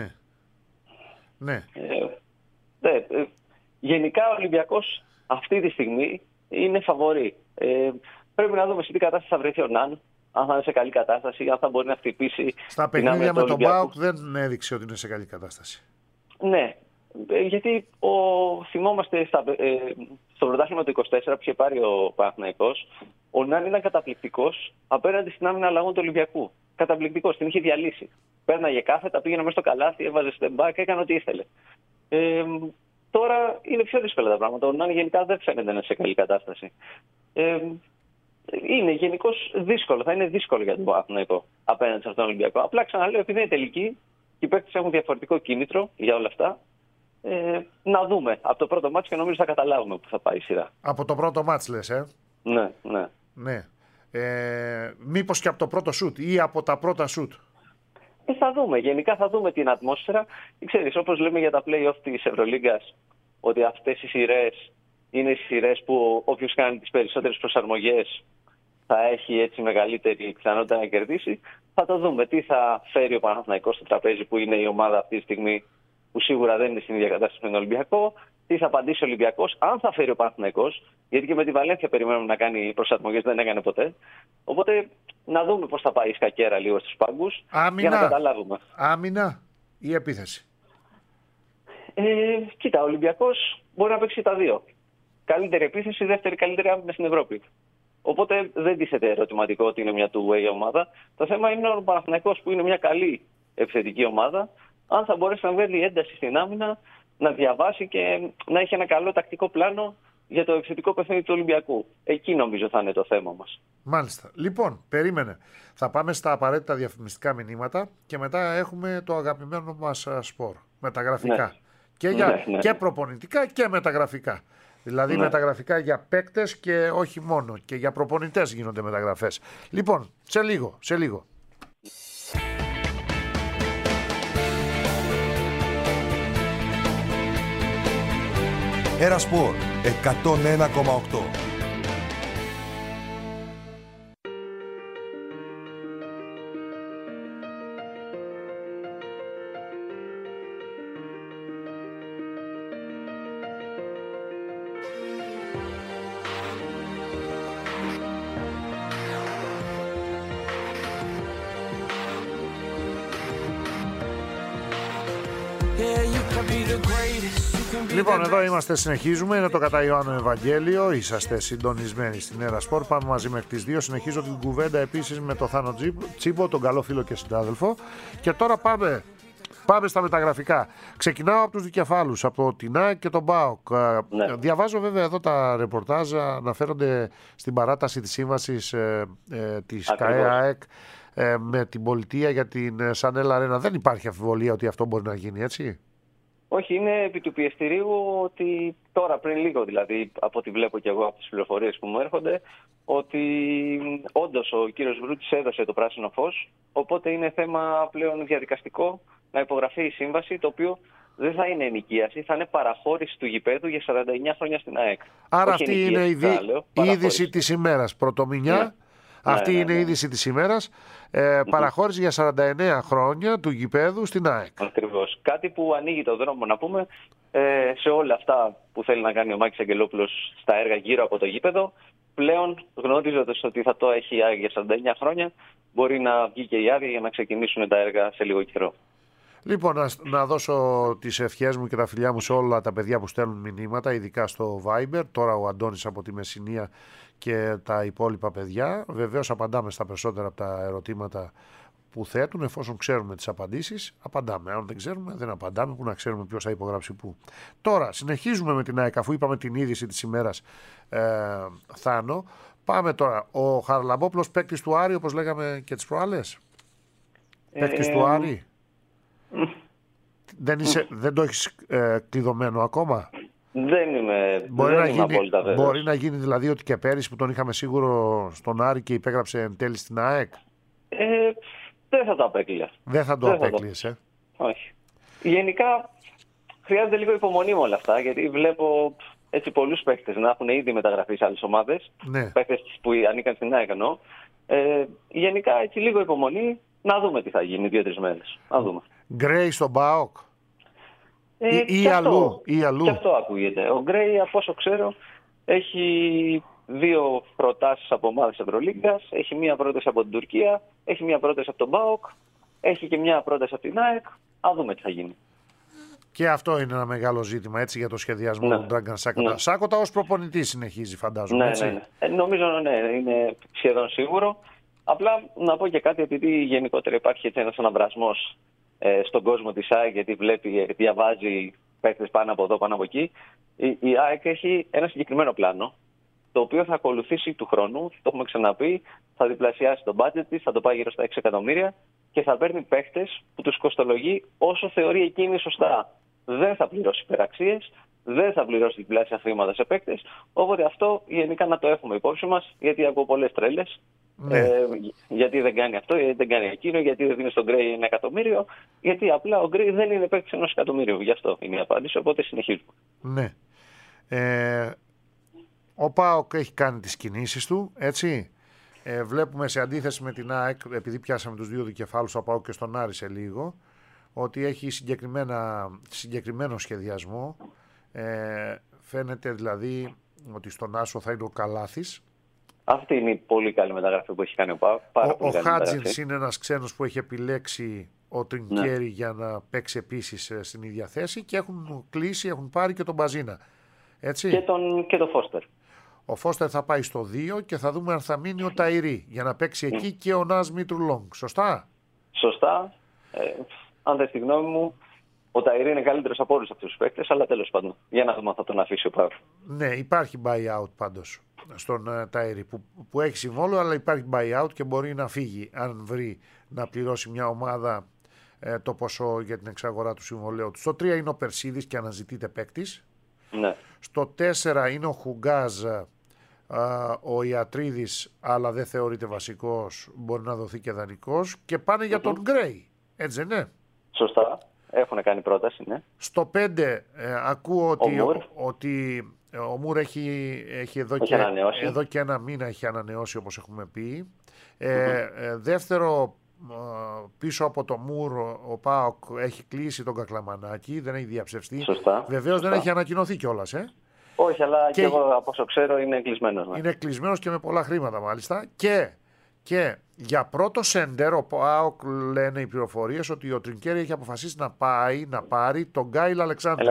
Ναι. Γενικά ο Ολυμπιακός αυτή τη στιγμή είναι φαβορί. Πρέπει να δούμε σε τι κατάσταση θα βρεθεί ο Ναν, αν θα είναι σε καλή κατάσταση, αν θα μπορεί να χτυπήσει. Στα παιχνίδια με τον ΠΑΟΚ δεν έδειξε ότι είναι σε καλή κατάσταση. Ναι, γιατί θυμόμαστε στο πρωτάθλημα του 24 που είχε πάρει ο Παναθηναϊκός, ο Ναν ήταν καταπληκτικός απέναντι στην άμυνα αλλαγών του Ολυμπιακού. Καταπληκτικός, την είχε διαλύσει. Πέρναγε κάθετα, πήγαινε μέσα στο καλάθι, έβαζε step back, έκανε ό,τι ήθελε. Τώρα είναι πιο δύσκολα τα πράγματα. Ο Ναν γενικά δεν φαίνεται να είναι σε καλή κατάσταση. Είναι γενικώς δύσκολο, θα είναι δύσκολο για τον Παναθηναϊκό απέναντι σε αυτόν τον Ολυμπιακό. Απλά ξαναλέω, επειδή είναι τελική, οι παίκτες έχουν διαφορετικό κίνητρο για όλα αυτά. Να δούμε από το πρώτο μάτς και νομίζω θα καταλάβουμε που θα πάει η σειρά. Από το πρώτο μάτς λες, Ναι. Μήπως και από το πρώτο σουτ ή από τα πρώτα σουτ. Θα δούμε. Γενικά θα δούμε την ατμόσφαιρα. Ξέρεις, όπως λέμε για τα play-off της Ευρωλίγκας, ότι αυτές οι σειρές είναι οι σειρές που όποιος κάνει τις περισσότερες προσαρμογές θα έχει έτσι μεγαλύτερη πιθανότητα να κερδίσει. Θα το δούμε. Τι θα φέρει ο Παναθηναϊκός στο τραπέζι που είναι η ομάδα αυτή τη στιγμή που σίγουρα δεν είναι στην ίδια κατάσταση με τον Ολυμπιακό. Τι θα απαντήσει ο Ολυμπιακός, αν θα φέρει ο Παναθηναϊκός, γιατί και με τη Βαλένθια περιμένουμε να κάνει προσαρμογές, δεν έκανε ποτέ. Οπότε να δούμε πώς θα πάει η σκακέρα λίγο στους πάγκους για να καταλάβουμε. Άμυνα ή επίθεση. Κοίτα, ο Ολυμπιακός μπορεί να παίξει τα δύο. Καλύτερη επίθεση, δεύτερη καλύτερη άμυνα στην Ευρώπη. Οπότε δεν τίθεται ερωτηματικό ότι είναι μια two-way ομάδα. Το θέμα είναι ο Παναθηναϊκός που είναι μια καλή επιθετική ομάδα, αν θα μπορέσει να βγάλει ένταση στην άμυνα, να διαβάσει και να έχει ένα καλό τακτικό πλάνο για το επιθετικό παιχνίδι του Ολυμπιακού. Εκεί νομίζω θα είναι το θέμα μας. Μάλιστα. Λοιπόν, περίμενε. Θα πάμε στα απαραίτητα διαφημιστικά μηνύματα και μετά έχουμε το αγαπημένο μας σπορ. Μεταγραφικά. Ναι. Και προπονητικά και μεταγραφικά. Δηλαδή μεταγραφικά για παίκτες και όχι μόνο. Και για προπονητές γίνονται μεταγραφές. Λοιπόν, σε λίγο. Ερασπορ 101,8. Λοιπόν, εδώ είμαστε, συνεχίζουμε. Είναι το κατά Ιωάννου Ευαγγέλιο. Είσαστε συντονισμένοι στην Έρα Σπορ. Πάμε μαζί μέχρι τις 2. Συνεχίζω την κουβέντα επίσης με τον Θάνο Τσίμπο, τον καλό φίλο και συνάδελφο. Και τώρα πάμε στα μεταγραφικά. Ξεκινάω από τους δικεφάλους, από την ΑΕΚ και τον ΠΑΟΚ. Διαβάζω βέβαια εδώ τα ρεπορτάζ, αναφέρονται στην παράταση της σύμβασης της ΚΑΕ-ΑΕΚ με την πολιτεία για την Σανέλ Αρένα. Δεν υπάρχει αμφιβολία ότι αυτό μπορεί να γίνει, έτσι. Όχι, είναι επί του πιεστηρίου ότι τώρα πριν λίγο, δηλαδή από ό,τι βλέπω και εγώ από τις πληροφορίες που μου έρχονται, ότι όντως ο κύριος Βρούτης έδωσε το πράσινο φως, οπότε είναι θέμα πλέον διαδικαστικό να υπογραφεί η σύμβαση, το οποίο δεν θα είναι ενοικίαση, θα είναι παραχώρηση του γηπέδου για 49 χρόνια στην ΑΕΚ. Άρα Όχι αυτή ενοικίαση, είναι η είδηση της ημέρας. Πρωτομηνιά. Ναι. Αυτή είναι η είδηση της ημέρας. Παραχώρηση για 49 χρόνια του γηπέδου στην ΑΕΚ. Ακριβώς. Κάτι που ανοίγει το δρόμο, να πούμε, σε όλα αυτά που θέλει να κάνει ο Μάκης Αγγελόπουλος στα έργα γύρω από το γήπεδο. Πλέον, γνωρίζοντας ότι θα το έχει η ΑΕΚ για 49 χρόνια, μπορεί να βγει και η άδεια για να ξεκινήσουν τα έργα σε λίγο καιρό. Λοιπόν, να δώσω τις ευχές μου και τα φιλιά μου σε όλα τα παιδιά που στέλνουν μηνύματα, ειδικά στο Viber. Τώρα ο Αντώνης από τη Μεσσηνία και τα υπόλοιπα παιδιά. Βεβαίως απαντάμε στα περισσότερα από τα ερωτήματα που θέτουν, εφόσον ξέρουμε τις απαντήσεις, απαντάμε. Αν δεν ξέρουμε, δεν απαντάμε, που να ξέρουμε ποιος θα υπογράψει πού. Τώρα, συνεχίζουμε με την ΑΕΚ, αφού είπαμε την είδηση της ημέρας, Θάνο. Πάμε τώρα. Ο Χαραλαμπόπουλος, παίκτης του Άρη, όπως λέγαμε και τις προάλλες. Παίκτης του Άρη. Δεν το έχεις κλειδωμένο ακόμα. Δεν είμαι απόλυτα βέβαιος. Μπορεί να γίνει δηλαδή ότι και πέρυσι που τον είχαμε σίγουρο στον Άρη και υπέγραψε εν τέλει στην ΑΕΚ. Δεν θα το απέκλειες. Δεν θα το απέκλειες, Όχι. Γενικά χρειάζεται λίγο υπομονή με όλα αυτά, γιατί βλέπω έτσι πολλούς παίκτες να έχουν ήδη μεταγραφεί σε άλλες ομάδες. Ναι. Παίκτες που ανήκαν στην ΑΕΚ εννοώ. Γενικά έτσι λίγο υπομονή, να δούμε τι θα γίνει 2-3 μέρες. Να δούμε. Γκρέι στον ΠΑΟΚ. Ή αλλού. Και αυτό ακούγεται. Ο Γκρέι, από όσο ξέρω, έχει 2 προτάσεις από ομάδες Ευρωλίγκας. Έχει μία πρόταση από την Τουρκία, έχει μία πρόταση από τον ΠΑΟΚ, έχει και μία πρόταση από την ΑΕΚ. Να δούμε τι θα γίνει. Και αυτό είναι ένα μεγάλο ζήτημα, έτσι, για το σχεδιασμό του Ντράγκαν Σάκοτα. Ναι. Σάκοτα ως προπονητή συνεχίζει, φαντάζομαι. Έτσι. Ναι. Νομίζω είναι σχεδόν σίγουρο. Απλά να πω και κάτι, επειδή γενικότερα υπάρχει έτσι ένας αναβρασμός στον κόσμο της ΑΕΚ, γιατί διαβάζει παίκτες πάνω από εδώ, πάνω από εκεί. Η ΑΕΚ έχει ένα συγκεκριμένο πλάνο, το οποίο θα ακολουθήσει του χρόνου. Το έχουμε ξαναπεί. Θα διπλασιάσει το budget της, θα το πάει γύρω στα 6 εκατομμύρια και θα παίρνει παίκτες που τους κοστολογεί όσο θεωρεί εκείνη σωστά. Δεν θα πληρώσει υπεραξίες, δεν θα πληρώσει διπλάσια χρήματα σε παίκτες. Οπότε αυτό γενικά να το έχουμε υπόψη μας, γιατί ακούω πολλές τρέλες. Ναι. Γιατί δεν κάνει αυτό, γιατί δεν κάνει εκείνο, γιατί δεν δίνει στον Γκρέι 1 εκατομμύριο. Γιατί απλά ο Γκρέι δεν είναι παίκτης 1 εκατομμύριου. Γι' αυτό είναι η απάντηση. Οπότε συνεχίζουμε. Ναι. Ο ΠΑΟΚ έχει κάνει τις κινήσεις του, έτσι. Βλέπουμε σε αντίθεση με την ΑΕΚ, επειδή πιάσαμε τους 2 δικεφάλους, θα πάω και στον Άρη σε λίγο, ότι έχει συγκεκριμένο σχεδιασμό. Φαίνεται δηλαδή ότι στον Άσο θα είναι ο Καλάθης. Αυτή είναι η πολύ καλή μεταγραφή που έχει κάνει ο ΠΑΟΚ. Ο Χάτζινς είναι ένας ξένος που έχει επιλέξει ο Τρινκέρι για να παίξει επίσης στην ίδια θέση και έχουν κλείσει, έχουν πάρει και τον Μπαζίνα. Έτσι. Και τον Φώστερ. Ο Φώστερ θα πάει στο 2 και θα δούμε αν θα μείνει ο Ταϊρή για να παίξει εκεί και ο Νας Μήτρου-Λόγκ. Σωστά. Σωστά. Αν δεν στη γνώμη μου, ο Ταϊρή είναι καλύτερος από όλους αυτούς τους παίκτες, αλλά τέλος πάντων. Για να δούμε αν θα τον αφήσει ο ΠΑΟΚ. Ναι, υπάρχει buyout πάντως στον Ταϊρή που έχει συμβόλαιο, αλλά υπάρχει buyout και μπορεί να φύγει αν βρει να πληρώσει μια ομάδα το ποσό για την εξαγορά του συμβολαίου του. Στο 3 είναι ο Περσίδης και αναζητείται παίκτης. Ναι. Στο 4 είναι ο Χουγκάζ, ο Ιατρίδης, αλλά δεν θεωρείται βασικός, μπορεί να δοθεί και δανεικός, και πάνε για τον Γκρέι, έτσι δεν είναι? Σωστά, έχουν κάνει πρόταση, ναι. Στο 5 ακούω ότι ο Μουρ έχει εδώ και 1 μήνα έχει ανανεώσει, όπως έχουμε πει. Δεύτερο, πίσω από το Μουρ ο ΠΑΟΚ έχει κλείσει τον Κακλαμανάκη, δεν έχει διαψευστεί. Βεβαίως δεν έχει ανακοινωθεί κιόλας. Όχι, αλλά και εγώ από όσο ξέρω είναι κλεισμένος. Ναι. Είναι κλεισμένος και με πολλά χρήματα μάλιστα. Και για πρώτο σέντερ ο ΠΑΟΚ, λένε οι πληροφορίες, ότι ο Τρινκέρι έχει αποφασίσει να πάρει τον Γκάιλ Αλεξάνδερ.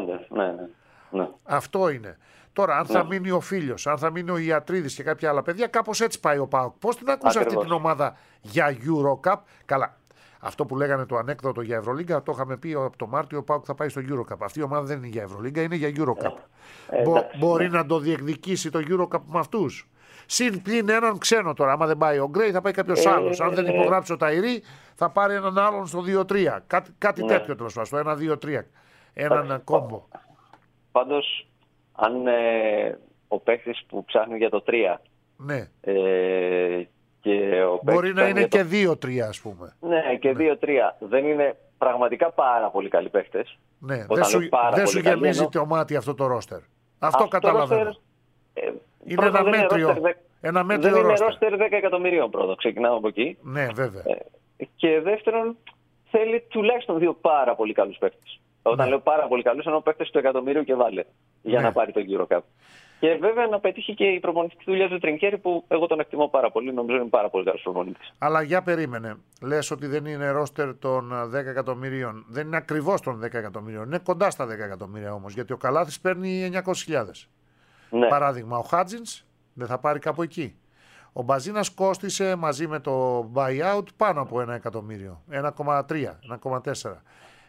Ναι. Αυτό είναι. Τώρα, αν θα μείνει ο Φίλιος, αν θα μείνει ο Ιατρίδης και κάποια άλλα παιδιά, κάπως έτσι πάει ο ΠΑΟΚ. Πώς την ακούσα αυτή την ομάδα για EuroCup? Καλά. Αυτό που λέγανε το ανέκδοτο για Ευρωλίγκα, το είχαμε πει από το Μάρτιο, ο ΠΑΟΚ θα πάει στο EuroCup. Αυτή η ομάδα δεν είναι για Ευρωλίγκα, είναι για EuroCup. Μπορεί να το διεκδικήσει το EuroCup με αυτούς. Συν πλην έναν ξένο τώρα. Άμα δεν πάει ο Γκρέι, θα πάει κάποιος άλλος. Αν δεν υπογράψει ο Ταϊρή, θα πάρει έναν άλλον στο 2-3. Κάτι τέτοιο τέλος πάντων, στο 1-2-3. έναν κόμπο. Πάντως, αν ο παίκτης που ψάχνει για το 3 Ναι. και ο Μπορεί να είναι το... και 2-3, ας πούμε. Ναι, και 2-3 δεν είναι πραγματικά πάρα πολύ καλοί παίκτες. Ναι, δεν σου γεμίζει το μάτι αυτό το ρόστερ. Αυτό καταλαβαίνω. Είναι ένα μέτριο. Ένα μέτριο δεν ρόστερ. Είναι ρόστερ 10 εκατομμυρίων πρώτο. Ξεκινάμε από εκεί. Ναι, βέβαια. Και δεύτερον, θέλει τουλάχιστον 2 πάρα πολύ καλούς παίκτες. Όταν λέω πάρα πολύ καλούς, εννοώ παίκτες του εκατομμυρίου και βάλε για να πάρει τον EuroCup. Και βέβαια να πετύχει και η προπονητική δουλειά του Τρινκέρι, που εγώ τον εκτιμώ πάρα πολύ. Νομίζω είναι πάρα πολύ καλός προπονητής. Αλλά για περίμενε. Λες ότι δεν είναι ρόστερ των 10 εκατομμυρίων. Δεν είναι ακριβώς των 10 εκατομμυρίων. Είναι κοντά στα 10 εκατομμύρια όμως. Γιατί ο Καλάθης παίρνει 900.000. Ναι. Παράδειγμα, ο Χάτζινς δεν θα πάρει κάπου εκεί. Ο Μπαζίνας κόστισε μαζί με το buyout πάνω από 1 εκατομμύριο. 1,3, 1,4.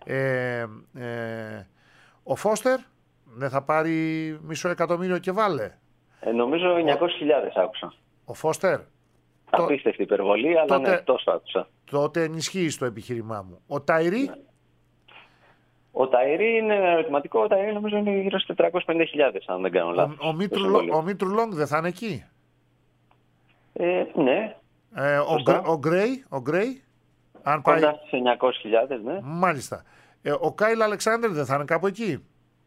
Ο Φώστερ δεν θα πάρει μισό εκατομμύριο και βάλε. Νομίζω 900.000 άκουσα. Ο Φώστερ. Απίστευτη υπερβολή, αλλά ναι, τόσο άκουσα. Τότε ενισχύει το επιχείρημά μου. Ο Ταϊρή. Ναι. Ο Ταϊρή είναι ερωτηματικό. Ο Ταϊρή νομίζω είναι γύρω στις 450.000, αν δεν κάνω λάθος. Ο Μήτρου Λόγκ δεν θα είναι εκεί. Ναι. Ο Γκρέι. Αν κοντά πάει... στις 900.000, ναι. Μάλιστα. Ο Κάιλ Αλεξάνδρ δεν θα είναι κάπου εκεί.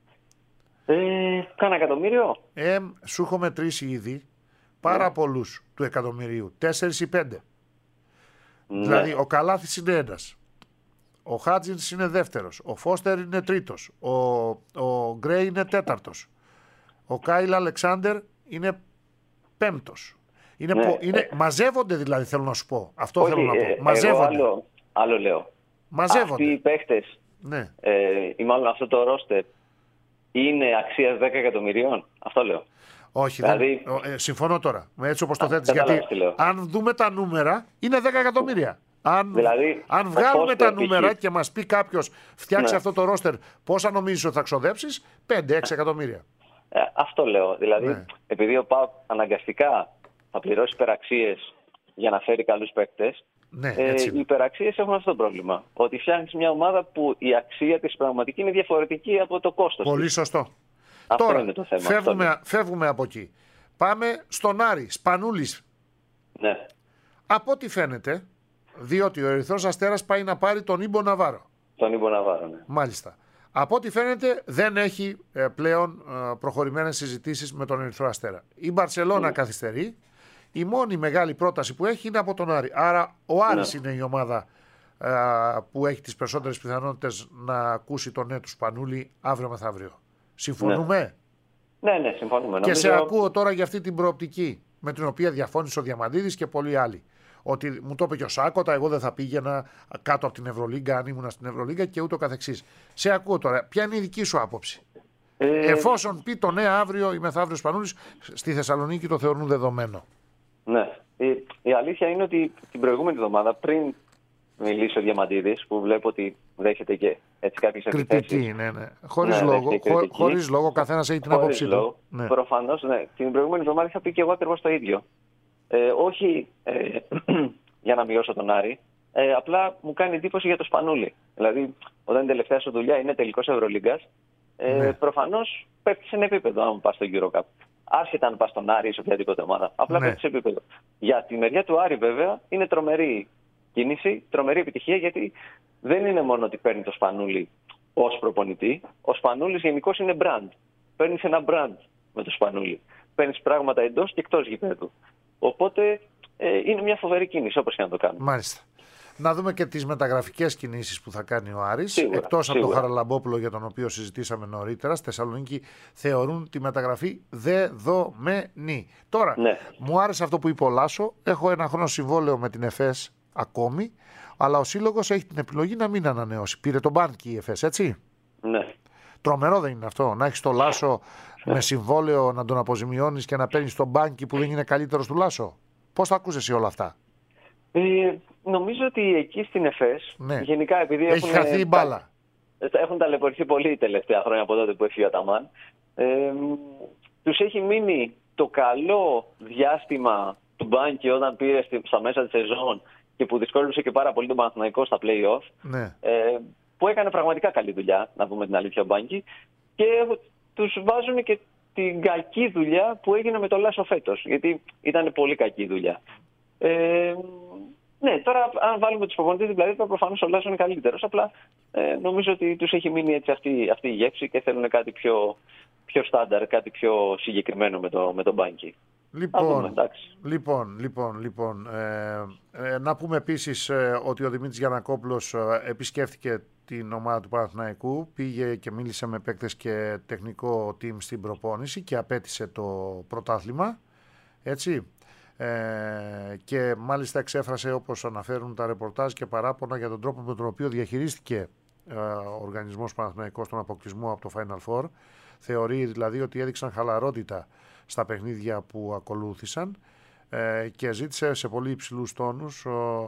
Κάνα εκατομμύριο. Σου έχω μετρήσει ήδη πάρα πολλούς του εκατομμυρίου. 4 ή 5. Ναι. Δηλαδή ο Καλάθης είναι ένας. Ο Χάτζινς είναι δεύτερος. Ο Φώστερ είναι τρίτος. Ο Γκρέι είναι τέταρτος. Ο Κάιλ Αλεξάνδρ είναι πέμπτος. Μαζεύονται δηλαδή, θέλω να σου πω. Αυτό θέλω να πω. Μαζεύονται. Άλλο λέω. Μαζεύονται. Αυτοί οι παίχτες, ναι. Ή μάλλον αυτό το ρόστερ, είναι αξίας 10 εκατομμυρίων. Αυτό λέω. Όχι, δηλαδή... συμφωνώ τώρα. Έτσι όπως το θέτεις. Γιατί αν δούμε τα νούμερα, είναι 10 εκατομμύρια. Αν βγάλουμε τα νούμερα και μας πει κάποιος φτιάξει αυτό το ρόστερ, πόσα νομίζεις ότι θα ξοδέψεις? 5-6 εκατομμύρια. Αυτό λέω. Δηλαδή, επειδή ο ΠΑΟΚ αναγκαστικά θα πληρώσει υπεραξίες για να φέρει καλούς παίκτες, οι υπεραξίες έχουν αυτό το πρόβλημα. Ότι φτιάχνεις μια ομάδα που η αξία της πραγματική είναι διαφορετική από το κόστος. Πολύ σωστό. Αυτό τώρα είναι το θέμα. Φεύγουμε από εκεί. Πάμε στον Άρη, Σπανούλης. Ναι. Από ό,τι φαίνεται, διότι ο Ερυθρός Αστέρας πάει να πάρει τον Ήμπο Ναβάρο. Τον Ήμπο Ναβάρο, ναι. Μάλιστα. Από ό,τι φαίνεται δεν έχει πλέον προχωρημένες συζητήσεις με τον Ερυθρό Αστέρα. Η Μπαρσελόνα καθυστερεί. Η μόνη μεγάλη πρόταση που έχει είναι από τον Άρη. Άρα ο Άρης είναι η ομάδα που έχει τις περισσότερες πιθανότητες να ακούσει τον ναι του Σπανούλη αύριο μεθαύριο. Συμφωνούμε? Ναι, συμφωνούμε. Και σε ακούω τώρα για αυτή την προοπτική με την οποία διαφώνησε ο Διαμαντίδης και πολλοί άλλοι. Ότι μου το είπε και ο Σάκοτα, εγώ δεν θα πήγαινα κάτω από την Ευρωλίγκα αν ήμουν στην Ευρωλίγκα και ούτω καθεξής. Σε ακούω τώρα. Ποια είναι η δική σου άποψη? Εφόσον πει το ναι αύριο ή μεθαύριο Σπανούλης, στη Θεσσαλονίκη το θεωρούν δεδομένο. Ναι. Η αλήθεια είναι ότι την προηγούμενη εβδομάδα, πριν μιλήσει ο Διαμαντίδης, που βλέπω ότι δέχεται και έτσι κάποιες επιθέσεις. Κριτική, ναι. Χωρίς λόγο, ο καθένας έχει την άποψή του. Ναι. Προφανώς, ναι. Την προηγούμενη εβδομάδα είχα πει και εγώ ακριβώς το ίδιο. Όχι για να μειώσω τον Άρη, απλά μου κάνει εντύπωση για το Σπανούλη. Δηλαδή, όταν η τελευταία σου δουλειά είναι τελικός Ευρωλίγκας, προφανώς πέφτει σε ένα επίπεδο αν πας στο EuroCup. Άσχετα αν πας στον Άρη ή σε οποιαδήποτε ομάδα. Απλά πέφτει σε επίπεδο. Για τη μεριά του Άρη, βέβαια, είναι τρομερή κίνηση, τρομερή επιτυχία, γιατί δεν είναι μόνο ότι παίρνει το Σπανούλη ως προπονητή. Ο Σπανούλης γενικώς είναι brand. Παίρνεις ένα brand με το Σπανούλη. Παίρνεις πράγματα εντός και εκτός γηπέδου. Οπότε είναι μια φοβερή κίνηση, όπως και να το κάνουμε. Μάλιστα. Να δούμε και τις μεταγραφικές κινήσεις που θα κάνει ο Άρης. Εκτός από τον Χαραλαμπόπουλο, για τον οποίο συζητήσαμε νωρίτερα, στη Θεσσαλονίκη θεωρούν τη μεταγραφή δεδομένη. Τώρα, μου άρεσε αυτό που είπε ο Λάσο. Έχω ένα χρόνο συμβόλαιο με την ΕΦΕΣ ακόμη, αλλά ο σύλλογος έχει την επιλογή να μην ανανεώσει. Πήρε τον μπάνκι η ΕΦΕΣ, έτσι. Ναι. Τρομερό δεν είναι αυτό? Να έχεις τον Λάσο με συμβόλαιο, να τον αποζημιώνεις και να παίρνεις τον μπάνκι που δεν είναι καλύτερος του Λάσο. Πώς θα ακούσεις εσύ όλα αυτά? Νομίζω ότι εκεί στην ΕΦΕΣ, γενικά επειδή έχει χαθεί η μπάλα. Έχουν ταλαιπωρηθεί πολύ τελευταία χρόνια από τότε που έφυγε ο Αταμάν. Τους έχει μείνει το καλό διάστημα του μπάνκι όταν πήρε στα μέσα της σεζόν και που δυσκόλυψε και πάρα πολύ τον Παναθηναϊκό στα play-off. Ναι. που έκανε πραγματικά καλή δουλειά, να πούμε την αλήθεια, ο Μπάνκι, και τους βάζουν και την κακή δουλειά που έγινε με το Λάσο φέτος, γιατί ήταν πολύ κακή δουλειά. Ναι, τώρα αν βάλουμε τους προπονητές δηλαδή, προφανώς ο Λάσο είναι καλύτερος. Απλά νομίζω ότι τους έχει μείνει έτσι αυτή η γεύση και θέλουν κάτι πιο στάνταρ, κάτι πιο συγκεκριμένο με τον Μπάνκι. Λοιπόν, να πούμε επίσης ότι ο Δημήτρης Γιαννακόπουλος επισκέφθηκε την ομάδα του Παναθηναϊκού, πήγε και μίλησε με παίκτες και τεχνικό team στην προπόνηση και απέτησε το πρωτάθλημα, έτσι. Και μάλιστα εξέφρασε, όπως αναφέρουν τα ρεπορτάζ, και παράπονα για τον τρόπο με τον οποίο διαχειρίστηκε ο οργανισμός Παναθηναϊκός τον αποκλεισμό από το Final Four. Θεωρεί δηλαδή ότι έδειξαν χαλαρότητα στα παιχνίδια που ακολούθησαν και ζήτησε σε πολύ υψηλούς τόνους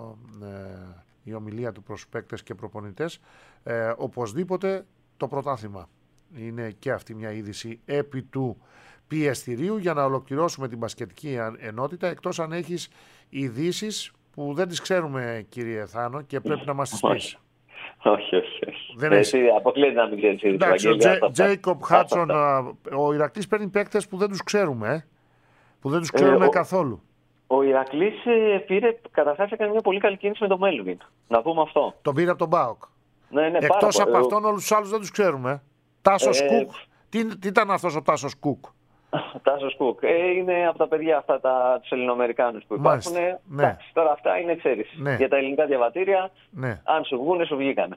η ομιλία του προς παίκτες και προπονητές οπωσδήποτε το πρωτάθλημα. Είναι και αυτή μια είδηση επί του πιεστηρίου για να ολοκληρώσουμε την μπασκετική ενότητα, εκτός αν έχεις ειδήσεις που δεν τις ξέρουμε, κύριε Θάνο, και πρέπει να μας τις πεις. Όχι. Αποκλείεται να μην ξέρεις. Εντάξει, ο Τζέικοπ Χάτσον, ο Ηρακλής παίρνει παίκτες που δεν τους ξέρουμε, που δεν τους ξέρουμε καθόλου. Ο Ηρακλής καταρχάς έκανε μια πολύ καλή κίνηση με τον Μέλβιν. Να πούμε αυτό. Τον πήρε από τον ΠΑΟΚ. Ναι, εκτός από αυτόν, όλους τους άλλους δεν τους ξέρουμε. Τάσος Κουκ. Τι ήταν αυτός ο Τάσος Κουκ? Τάσος Κουκ. Είναι από τα παιδιά αυτά τους Ελληνοαμερικάνους που υπάρχουν. Ναι. Τώρα αυτά είναι, ξέρεις. Ναι. Για τα ελληνικά διαβατήρια, ναι. Αν σου βγούνε, σου βγήκανε.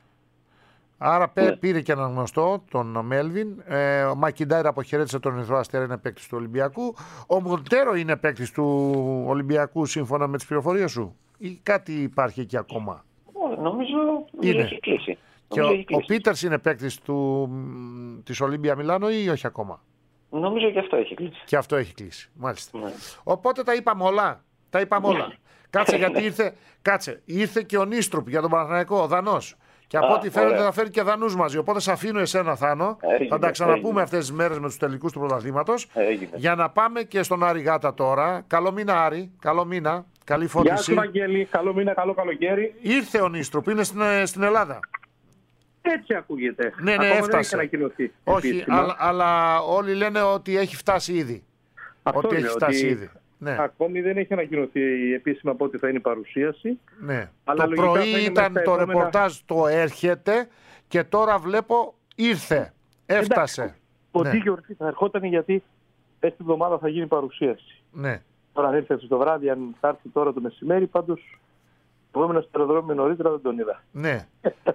Άρα πήρε και έναν γνωστό, τον Μέλβιν. Ο Μακιντάιρ αποχαιρέτησε τον Ερυθρό Αστέρα, είναι παίκτης του Ολυμπιακού. Ο Μοντέρο είναι παίκτης του Ολυμπιακού, σύμφωνα με τις πληροφορίες σου, ή κάτι υπάρχει εκεί ακόμα? Νομίζω έχει κλείσει. Και ο Πίτερς είναι παίκτης της Ολύμπια Μιλάνο ή όχι ακόμα? Νομίζω και αυτό έχει κλείσει. Και αυτό έχει κλείσει, μάλιστα. Ναι. Οπότε τα είπαμε όλα. Κάτσε, γιατί ήρθε και ο Νίστρουπ για τον Παναθηναϊκό, ο Δανός. Και από ό,τι φαίνεται θα φέρει και Δανούς μαζί. Οπότε σε αφήνω εσένα, Θάνο. Θα τα ξαναπούμε αυτές τις μέρες με τους τελικούς του πρωταθλήματος. Για να πάμε και στον Άρη Γάτα τώρα. Καλό μήνα, Άρη. Καλό μήνα. Καλή φώτιση. Γεια σου, Βαγγέλη. Καλό μήνα, καλό καλοκαίρι. Ήρθε ο Νίστρουπ, είναι στην Ελλάδα. Έτσι ακούγεται. Ναι, έφτασε. Όχι, αλλά όλοι λένε ότι έχει φτάσει ήδη. Αυτό έχει φτάσει ήδη. Ναι. Ακόμη δεν έχει ανακοινωθεί επίσημα πότε θα είναι η παρουσίαση. Ναι. Αλλά το πρωί ήταν το ρεπορτάζ, το έρχεται, και τώρα βλέπω ήρθε. Έφτασε. Ότι γιορτή θα ερχόταν, γιατί αυτή τη βδομάδα θα γίνει η παρουσίαση. Ναι. Τώρα δεν έρθει το βράδυ, αν θα έρθει τώρα το μεσημέρι, πάντως εγώ ήμουν στο αεροδρόμιο νωρίτερα, δεν τον είδα. Ναι.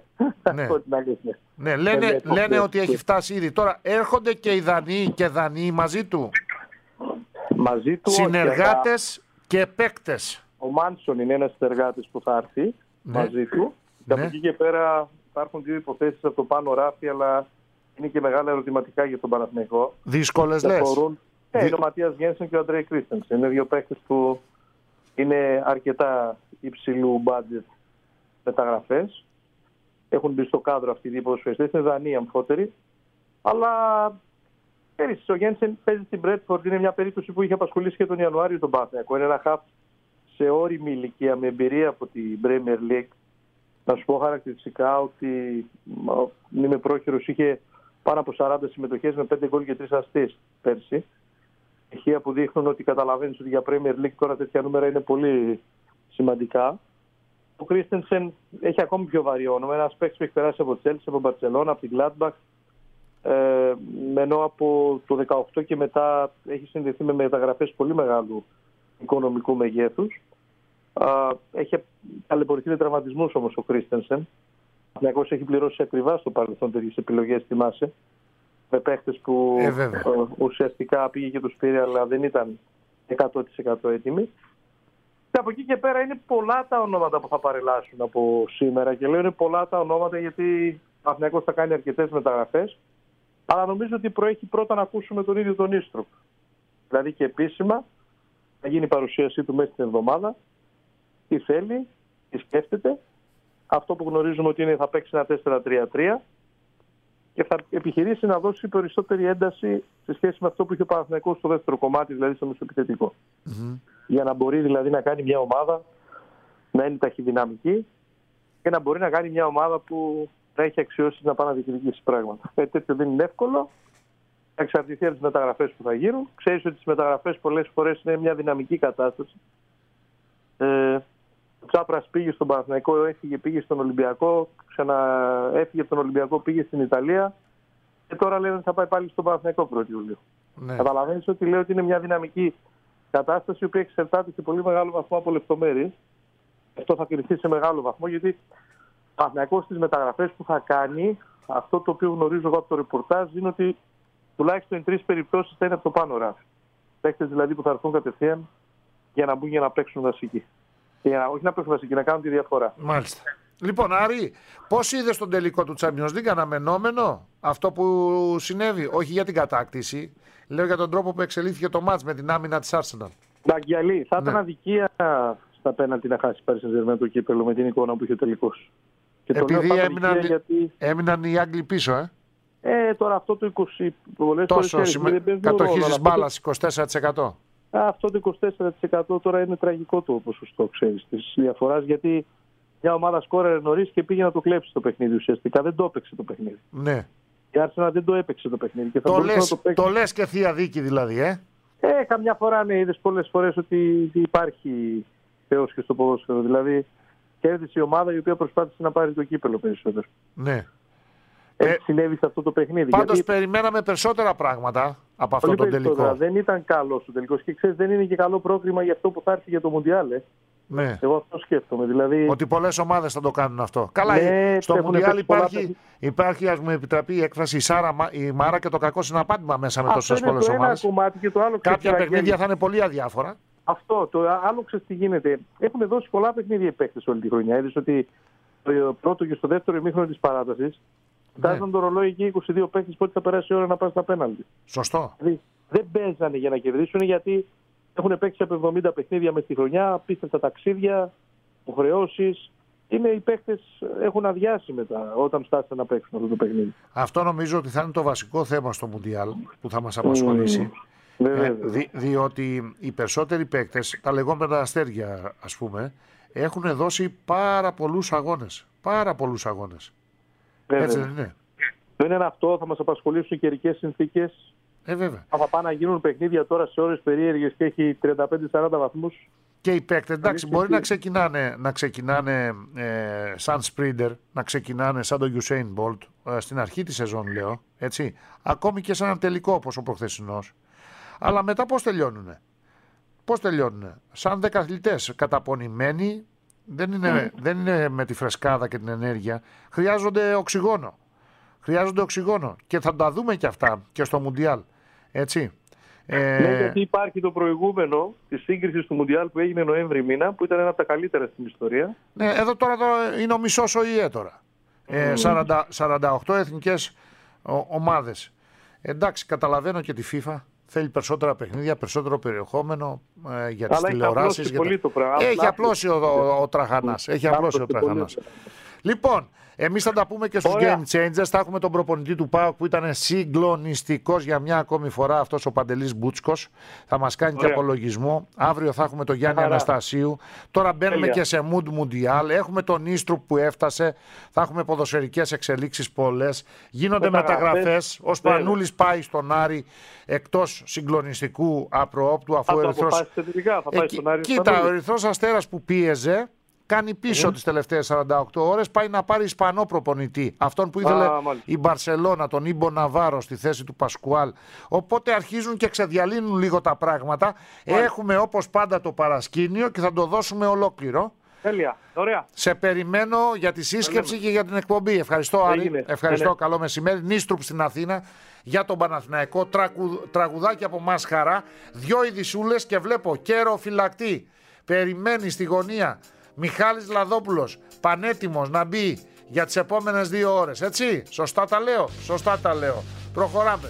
Ναι. Λένε ότι έχει φτάσει ήδη. Τώρα έρχονται και οι Δανείοι μαζί του. Μαζί του, συνεργάτες και παίκτες. Ο Μάνσον είναι ένας συνεργάτης που θα έρθει μαζί του. Και από εκεί και πέρα υπάρχουν δύο υποθέσεις από το πάνω ράφι, αλλά είναι και μεγάλα ερωτηματικά για τον Παναθηναϊκό. Δύσκολες λες? Ο Ματίας Γένσεν και ο Αντρέι Κρίστενσεν. Είναι δύο παίκτες που είναι αρκετά υψηλού μπάντζετ μεταγραφές. Έχουν μπει στο κάδρο αυτοί οι δύο ποδοσφαιριστές. Είναι Δανείοι αμφότεροι. Αλλά πέρυσι ο Γένσεν παίζει στην Μπρέτφορντ. Είναι μια περίπτωση που είχε απασχολήσει και τον Ιανουάριο τον Παναθηναϊκό. Είναι ένα χαφ σε όριμη ηλικία με εμπειρία από την Premier League. Να σου πω χαρακτηριστικά ότι είμαι πρόχειρος, είχε πάνω από 40 συμμετοχές με 5 γκολ και 3 ασίστ πέρσι. Στοιχεία που δείχνουν ότι καταλαβαίνεις ότι για Premier League τώρα τέτοια νούμερα είναι πολύ σημαντικά. Ο Κρίστενσεν έχει ακόμη πιο βαρύ όνομα. Ένας παίκτης που έχει περάσει από Chelsea, από Μπαρτσελόνα, από την Gladbach. Ενώ από το 2018 και μετά έχει συνδεθεί με μεταγραφές πολύ μεγάλου οικονομικού μεγέθους. Έχει ταλαιπωρηθεί με τραυματισμούς όμως ο Κρίστενσεν. Ο έχει πληρώσει ακριβά στο παρελθόν τέτοιες επιλογές, θυμάσαι. Με παίχτες που ουσιαστικά πήγε και τους πήρε, αλλά δεν ήταν 100% έτοιμοι. Και από εκεί και πέρα είναι πολλά τα ονόματα που θα παρελάσουν από σήμερα. Και λέω είναι πολλά τα ονόματα γιατί ο Παναθηναϊκός θα κάνει αρκετές μεταγραφές. Αλλά νομίζω ότι προέχει πρώτα να ακούσουμε τον ίδιο τον Νίστρουπ. Δηλαδή και επίσημα θα γίνει η παρουσίασή του μέσα στην εβδομάδα. Τι θέλει, τι σκέφτεται. Αυτό που γνωρίζουμε ότι είναι θα παίξει ένα 4-3-3 και θα επιχειρήσει να δώσει περισσότερη ένταση σε σχέση με αυτό που είχε ο Παναθηναϊκός στο δεύτερο κομμάτι, δηλαδή στο μεσοεπιθετικό. Για να μπορεί δηλαδή να κάνει μια ομάδα να είναι ταχυδυναμική και να μπορεί να κάνει μια ομάδα που να έχει αξιώσει να πάει να διεκδικήσει πράγματα. Κάτι τέτοιο δεν είναι εύκολο. Θα εξαρτηθεί από τις μεταγραφές που θα γίνουν. Ξέρεις ότι τις μεταγραφές πολλές φορές είναι μια δυναμική κατάσταση. Ο Τσάπρας πήγε στον Παναθηναϊκό, πήγε στον Ολυμπιακό, έφυγε από τον Ολυμπιακό, πήγε στην Ιταλία και τώρα λένε ότι θα πάει πάλι στον Παναθηναϊκό 1η Ιουλίου. Ναι. Καταλαβαίνεις ότι λέω ότι είναι μια δυναμική κατάσταση, η οποία εξαρτάται σε πολύ μεγάλο βαθμό από λεπτομέρειες. Αυτό θα κρυφθεί σε μεγάλο βαθμό, γιατί ο Παναθηναϊκός στις μεταγραφές που θα κάνει, αυτό το οποίο γνωρίζω εγώ από το ρεπορτάζ, είναι ότι τουλάχιστον 3 περιπτώσεις θα είναι από το πάνω ράφι. Παίκτες δηλαδή που θα έρθουν κατευθείαν για να μπουν για να παίξουν βασική. Όχι να παίξουν βασική, να κάνουν τη διαφορά. Μάλιστα. Λοιπόν, Άρη, πώς είδες τον τελικό του Champions League, αναμενόμενο αυτό που συνέβη? Όχι για την κατάκτηση, λέω για τον τρόπο που εξελίχθηκε το μάτς με την άμυνα της Arsenal. Νταγκιαλή, θα ήταν αδικία στα πέναλτι να χάσει Paris Saint-Germain το κύπελλο με την εικόνα που είχε ο τελικός. Επειδή έμειναν οι Άγγλοι πίσω, τώρα αυτό το 20%. Τόσο κατοχής μπάλας, 24%. Αυτό το 24% τώρα είναι τραγικό το ποσοστό, ξέρεις, της διαφοράς, γιατί μια ομάδα σκόρερε νωρίς και πήγε να το κλέψει το παιχνίδι ουσιαστικά. Δεν το έπαιξε το παιχνίδι. Ναι. Η Arsenal δεν το έπαιξε το παιχνίδι. Και το λες και θεία δίκη δηλαδή, καμιά φορά ναι, είδες πολλές φορές ότι υπάρχει θεός και στο ποδόσφαιρο. Δηλαδή κέρδισε η ομάδα η οποία προσπάθησε να πάρει το κύπελλο περισσότερο. Ναι. Συνέβη σε αυτό το παιχνίδι. Πάντως περιμέναμε περισσότερα πράγματα από αυτό το τελικό. Δεν ήταν καλό το τελικό. Και ξέρεις, δεν είναι και καλό πρόκριμα για αυτό που θα έρθει για το Μουντιάλ. Ναι. Εγώ αυτό σκέφτομαι. Δηλαδή... Ότι πολλές ομάδες θα το κάνουν αυτό. Καλά, στο Μουντιάλ υπάρχει, ας μου επιτραπεί η έκφραση, η Μάρα και το κακό συναπάτημα μέσα με τόσες πολλές ομάδες. Κάποια παιχνίδια θα είναι πολύ αδιάφορα. Αυτό. Το άλλο ξέρεις τι γίνεται. Έχουν δώσει πολλά παιχνίδια οι παίκτες όλη τη χρονιά. Είδες ότι το πρώτο και στο δεύτερο ημίχρονο της παράτασης φτάσαν το ρολόι εκεί 22 παίκτες πότε θα περάσει η ώρα να πας στα πέναλτι. Σωστό. Δηλαδή, δεν παίζανε για να κερδίσουν, γιατί έχουν παίξει από 70 παιχνίδια μες τη χρονιά, απίστευτα ταξίδια, υποχρεώσεις. Οι παίκτες έχουν αδειάσει μετά όταν φτάσαν να παίξουν αυτό το παιχνίδι. Αυτό νομίζω ότι θα είναι το βασικό θέμα στο Μουντιάλ που θα μας απασχολήσει. Διότι οι περισσότεροι παίκτες, τα λεγόμενα αστέρια ας πούμε, έχουν δώσει πάρα πολλούς αγώνες. Πάρα πολλούς αγώνες. Έτσι δεν είναι? Δεν είναι αυτό, θα μας απασχολήσουν οι καιρικές συνθήκες. Βέβαια. Θα πάνε να γίνουν παιχνίδια τώρα σε ώρες περίεργες και έχει 35-40 βαθμούς. Και οι παίκτες, εντάξει, μπορεί να ξεκινάνε σαν σπρίντερ, να ξεκινάνε σαν τον Usain Bolt στην αρχή της σεζόν, λέω. Έτσι. Ακόμη και σαν ένα τελικό όπως ο προχθεσινός. Αλλά μετά πώς τελειώνουνε? Πώς τελειώνουνε? Σαν δεκαθλητές, καταπονημένοι. Δεν είναι με τη φρεσκάδα και την ενέργεια. Χρειάζονται οξυγόνο. Και θα τα δούμε και αυτά και στο Μουντιάλ. Έτσι. Ναι, γιατί υπάρχει το προηγούμενο της σύγκρισης του Μουντιάλ που έγινε Νοέμβρη μήνα, που ήταν ένα από τα καλύτερα στην ιστορία. Ναι, εδώ τώρα είναι ο μισός ΟΗΕ τώρα. 48 εθνικές ομάδες. Εντάξει, καταλαβαίνω και τη FIFA. Θέλει περισσότερα παιχνίδια, περισσότερο περιεχόμενο για τις τηλεοράσεις. Έχει απλώσει ο Τραχανάς. Λοιπόν, εμείς θα τα πούμε και στους Game Changers. Θα έχουμε τον προπονητή του ΠΑΟΚ που ήταν συγκλονιστικός για μια ακόμη φορά, αυτός ο Παντελής Μπούτσκος. Θα μας κάνει και απολογισμό. Αύριο θα έχουμε τον Γιάννη Αναστασίου. Τώρα μπαίνουμε και σε mood Mundial. Έχουμε τον Ίστρουπ που έφτασε. Θα έχουμε ποδοσφαιρικές εξελίξεις πολλές. Γίνονται μεταγραφές. Ο Σπανούλης πάει στον Άρη εκτός συγκλονιστικού απροόπτου, αφού ο Ερυθρός... Κοίτα, ο Ερυθρός Αστέρας που πίεζε κάνει πίσω τις τελευταίες 48 ώρες, πάει να πάρει Ισπανό προπονητή. Αυτόν που ήθελε η Μπαρσελόνα, τον Ιμπο Ναβάρο στη θέση του Πασκουάλ. Οπότε αρχίζουν και ξεδιαλύνουν λίγο τα πράγματα. Έχουμε όπως πάντα το παρασκήνιο και θα το δώσουμε ολόκληρο. Τέλεια. Ωραία. Σε περιμένω για τη σύσκεψη και για την εκπομπή. Ευχαριστώ, Άρη. Ευχαριστώ. Καλό μεσημέρι. Νίστρουπ στην Αθήνα για τον Παναθηναϊκό. Τραγουδάκι από μας χαρά. 2 ειδισούλες και βλέπω κέρο φυλακτή. Περιμένει στη γωνία Μιχάλης Λαδόπουλος, πανέτοιμος να μπει για τις επόμενες 2 ώρες. Έτσι, σωστά τα λέω. Προχωράμε.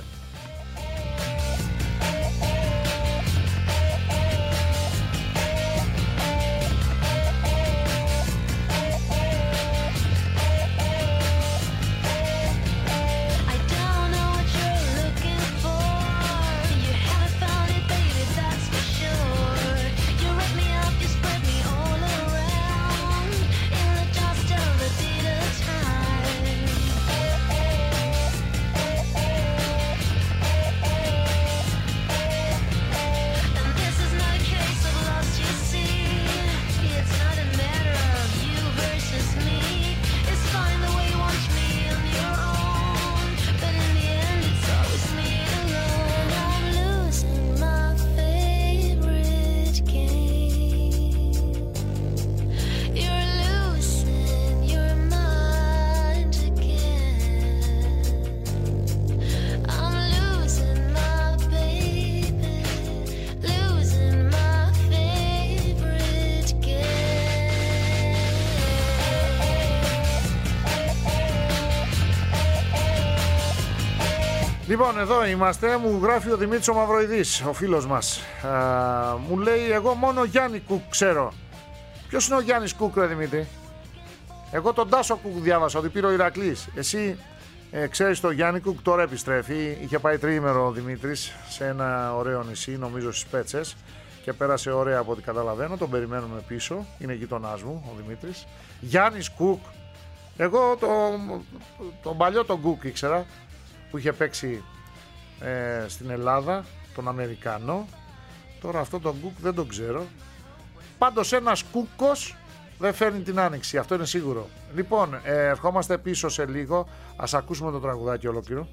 Λοιπόν, εδώ είμαστε, μου γράφει ο Δημήτρης ο Μαυροειδής, ο φίλος μας. Μου λέει, εγώ μόνο Γιάννη Κουκ ξέρω. Ποιος είναι ο Γιάννης Κουκ, ρε Δημήτρη? Εγώ τον Τάσο Κουκ διάβασα, ότι πήρε ο Ηρακλής. Εσύ ξέρεις τον Γιάννη Κουκ, τώρα επιστρέφει. Είχε πάει τριήμερο ο Δημήτρης σε ένα ωραίο νησί, νομίζω στις Πέτσες. Και πέρασε ωραία από ό,τι καταλαβαίνω, τον περιμένουμε πίσω. Είναι γειτονάς μου ο Δημήτρης. Γιάννης Κουκ. Εγώ τον παλιό τον Κουκ ήξερα, που είχε παίξει στην Ελλάδα, τον Αμερικανό. Τώρα αυτό τον Κουκ δεν τον ξέρω. Πάντως ένας Κούκος δεν φέρνει την άνοιξη, αυτό είναι σίγουρο. Λοιπόν, ερχόμαστε πίσω σε λίγο. Ας ακούσουμε το τραγουδάκι ολόκληρο.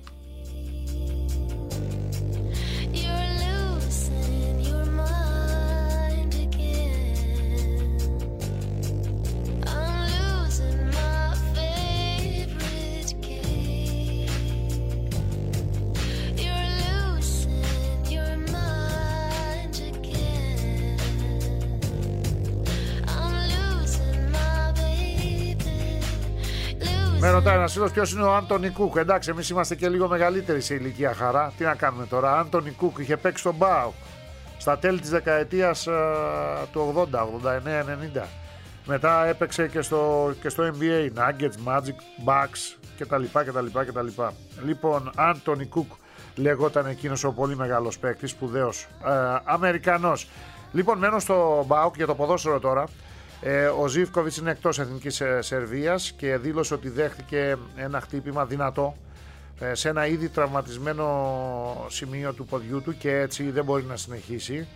Με ρωτάει ένας φίλος ποιος είναι ο Άντονι Κουκ. Εντάξει, εμείς είμαστε και λίγο μεγαλύτεροι σε ηλικία, χαρά. Τι να κάνουμε τώρα. Άντονι Κουκ είχε παίξει στον ΠΑΟΚ στα τέλη της δεκαετίας του 80, 89, 90. Μετά έπαιξε και στο NBA, Nuggets, Magic, Bucks κτλ. Λοιπόν, Άντονι Κουκ λεγόταν εκείνος ο πολύ μεγάλος παίκτης, σπουδαίος Αμερικανός. Λοιπόν, μένω στο ΠΑΟΚ για το ποδόσφαιρο τώρα. Ο Ζίβκοβιτς είναι εκτός εθνικής Σερβίας και δήλωσε ότι δέχτηκε ένα χτύπημα δυνατό σε ένα ήδη τραυματισμένο σημείο του ποδιού του και έτσι δεν μπορεί να συνεχίσει.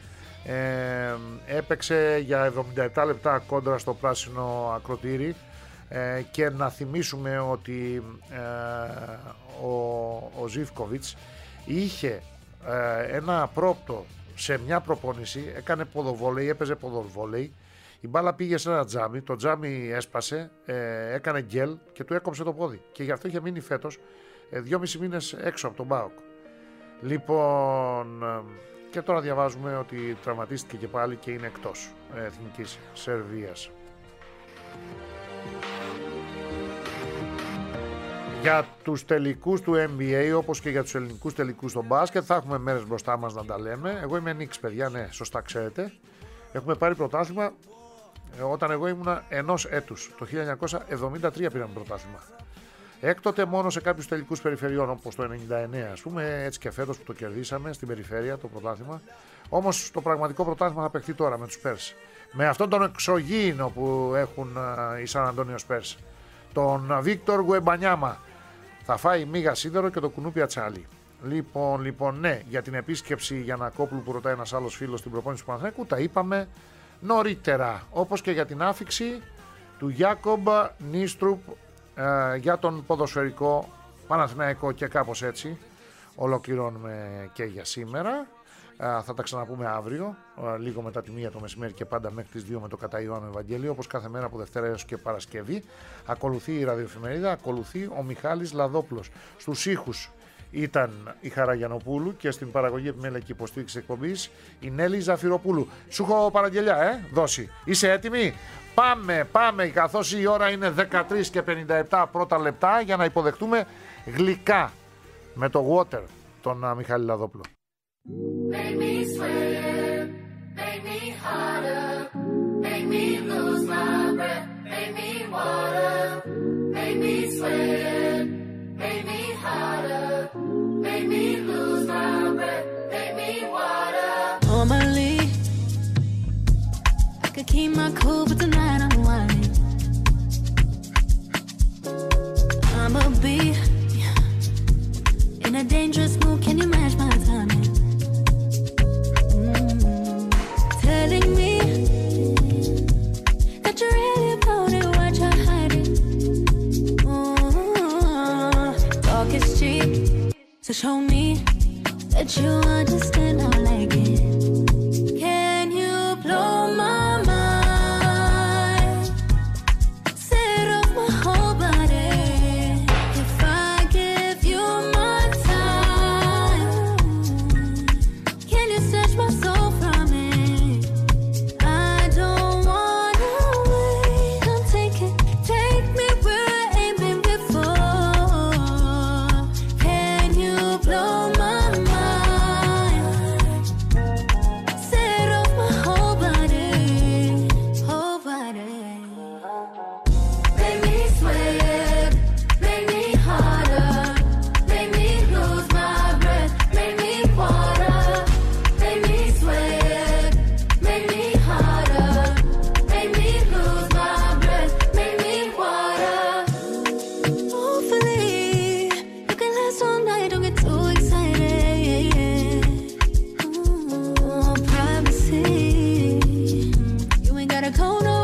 Έπαιξε για 77 λεπτά κόντρα στο πράσινο ακροτήρι και να θυμίσουμε ότι ο Ζίβκοβιτς είχε ένα πρόπτο σε μια προπόνηση, έκανε ποδοβόλεϊ, έπαιζε ποδοβόλεϊ. Η μπάλα πήγε σε ένα τζάμι, το τζάμι έσπασε, έκανε γκέλ και του έκοψε το πόδι. Και γι' αυτό είχε μείνει φέτος 2,5 μήνες έξω από τον ΠΑΟΚ. Λοιπόν, και τώρα διαβάζουμε ότι τραυματίστηκε και πάλι και είναι εκτός εθνικής Σερβίας. Για τους τελικούς του NBA, όπως και για τους ελληνικούς τελικούς στο μπάσκετ, θα έχουμε μέρες μπροστά μας να τα λέμε. Εγώ είμαι Νίξ, παιδιά, ναι, σωστά ξέρετε. Έχουμε πάρει πρωτάθλημα όταν εγώ ήμουνα ενός έτους. Το 1973 πήραμε πρωτάθλημα. Έκτοτε μόνο σε κάποιους τελικούς περιφερειών, όπως το 1999, ας πούμε, έτσι και φέτος που το κερδίσαμε στην περιφέρεια το πρωτάθλημα. Όμως το πραγματικό πρωτάθλημα θα παιχτεί τώρα με τους Spurs. Με αυτόν τον εξωγήινο που έχουν οι Σαν Αντώνιο Spurs. Τον Βίκτορ Γουεμπανιάμα. Θα φάει μίγα σίδερο και το κουνούπι ατσάλι. Λοιπόν, ναι, για την επίσκεψη Γιαννακόπουλου που ρωτάει ένας άλλος φίλος στην προπόνηση του Παναθηναϊκού, τα είπαμε νωρίτερα. Όπως και για την άφιξη του Γιάκομπ Νίστρουπ για τον ποδοσφαιρικό Παναθηναϊκό και κάπως έτσι ολοκληρώνουμε και για σήμερα. Θα τα ξαναπούμε αύριο, λίγο μετά τη 1 το μεσημέρι και πάντα μέχρι τις 2 με το κατά Ιωάννου Ευαγγέλιο, όπως κάθε μέρα από Δευτέρα έως και Παρασκευή. Ακολουθεί η ραδιοεφημερίδα, ακολουθεί ο Μιχάλης Λαδόπουλος. Στους ήχους ήταν η Χαρά Γιαννοπούλου και στην παραγωγή επιμέλεια και υποστήριξη εκπομπής η Νέλη Ζαφυροπούλου. Σου έχω παραγγελιά, δώσει. Είσαι έτοιμη? Πάμε, καθώς η ώρα είναι 13 και 57 πρώτα λεπτά για να υποδεχτούμε γλυκά με το Water τον Μιχάλη Λαδόπουλο. Make me sweat, make me harder, make me lose my breath, make me water, make me sweat, make me harder, make me lose my breath, make me water. Normally, I could keep my cool, but tonight I'm whining. I'ma be in a dangerous mood, can you match my timing? Telling me that you're really about it, what you're hiding. Talk is cheap, so show me that you understand I like it. Can you blow my mind? Set off my whole body. If I give you my time. a cone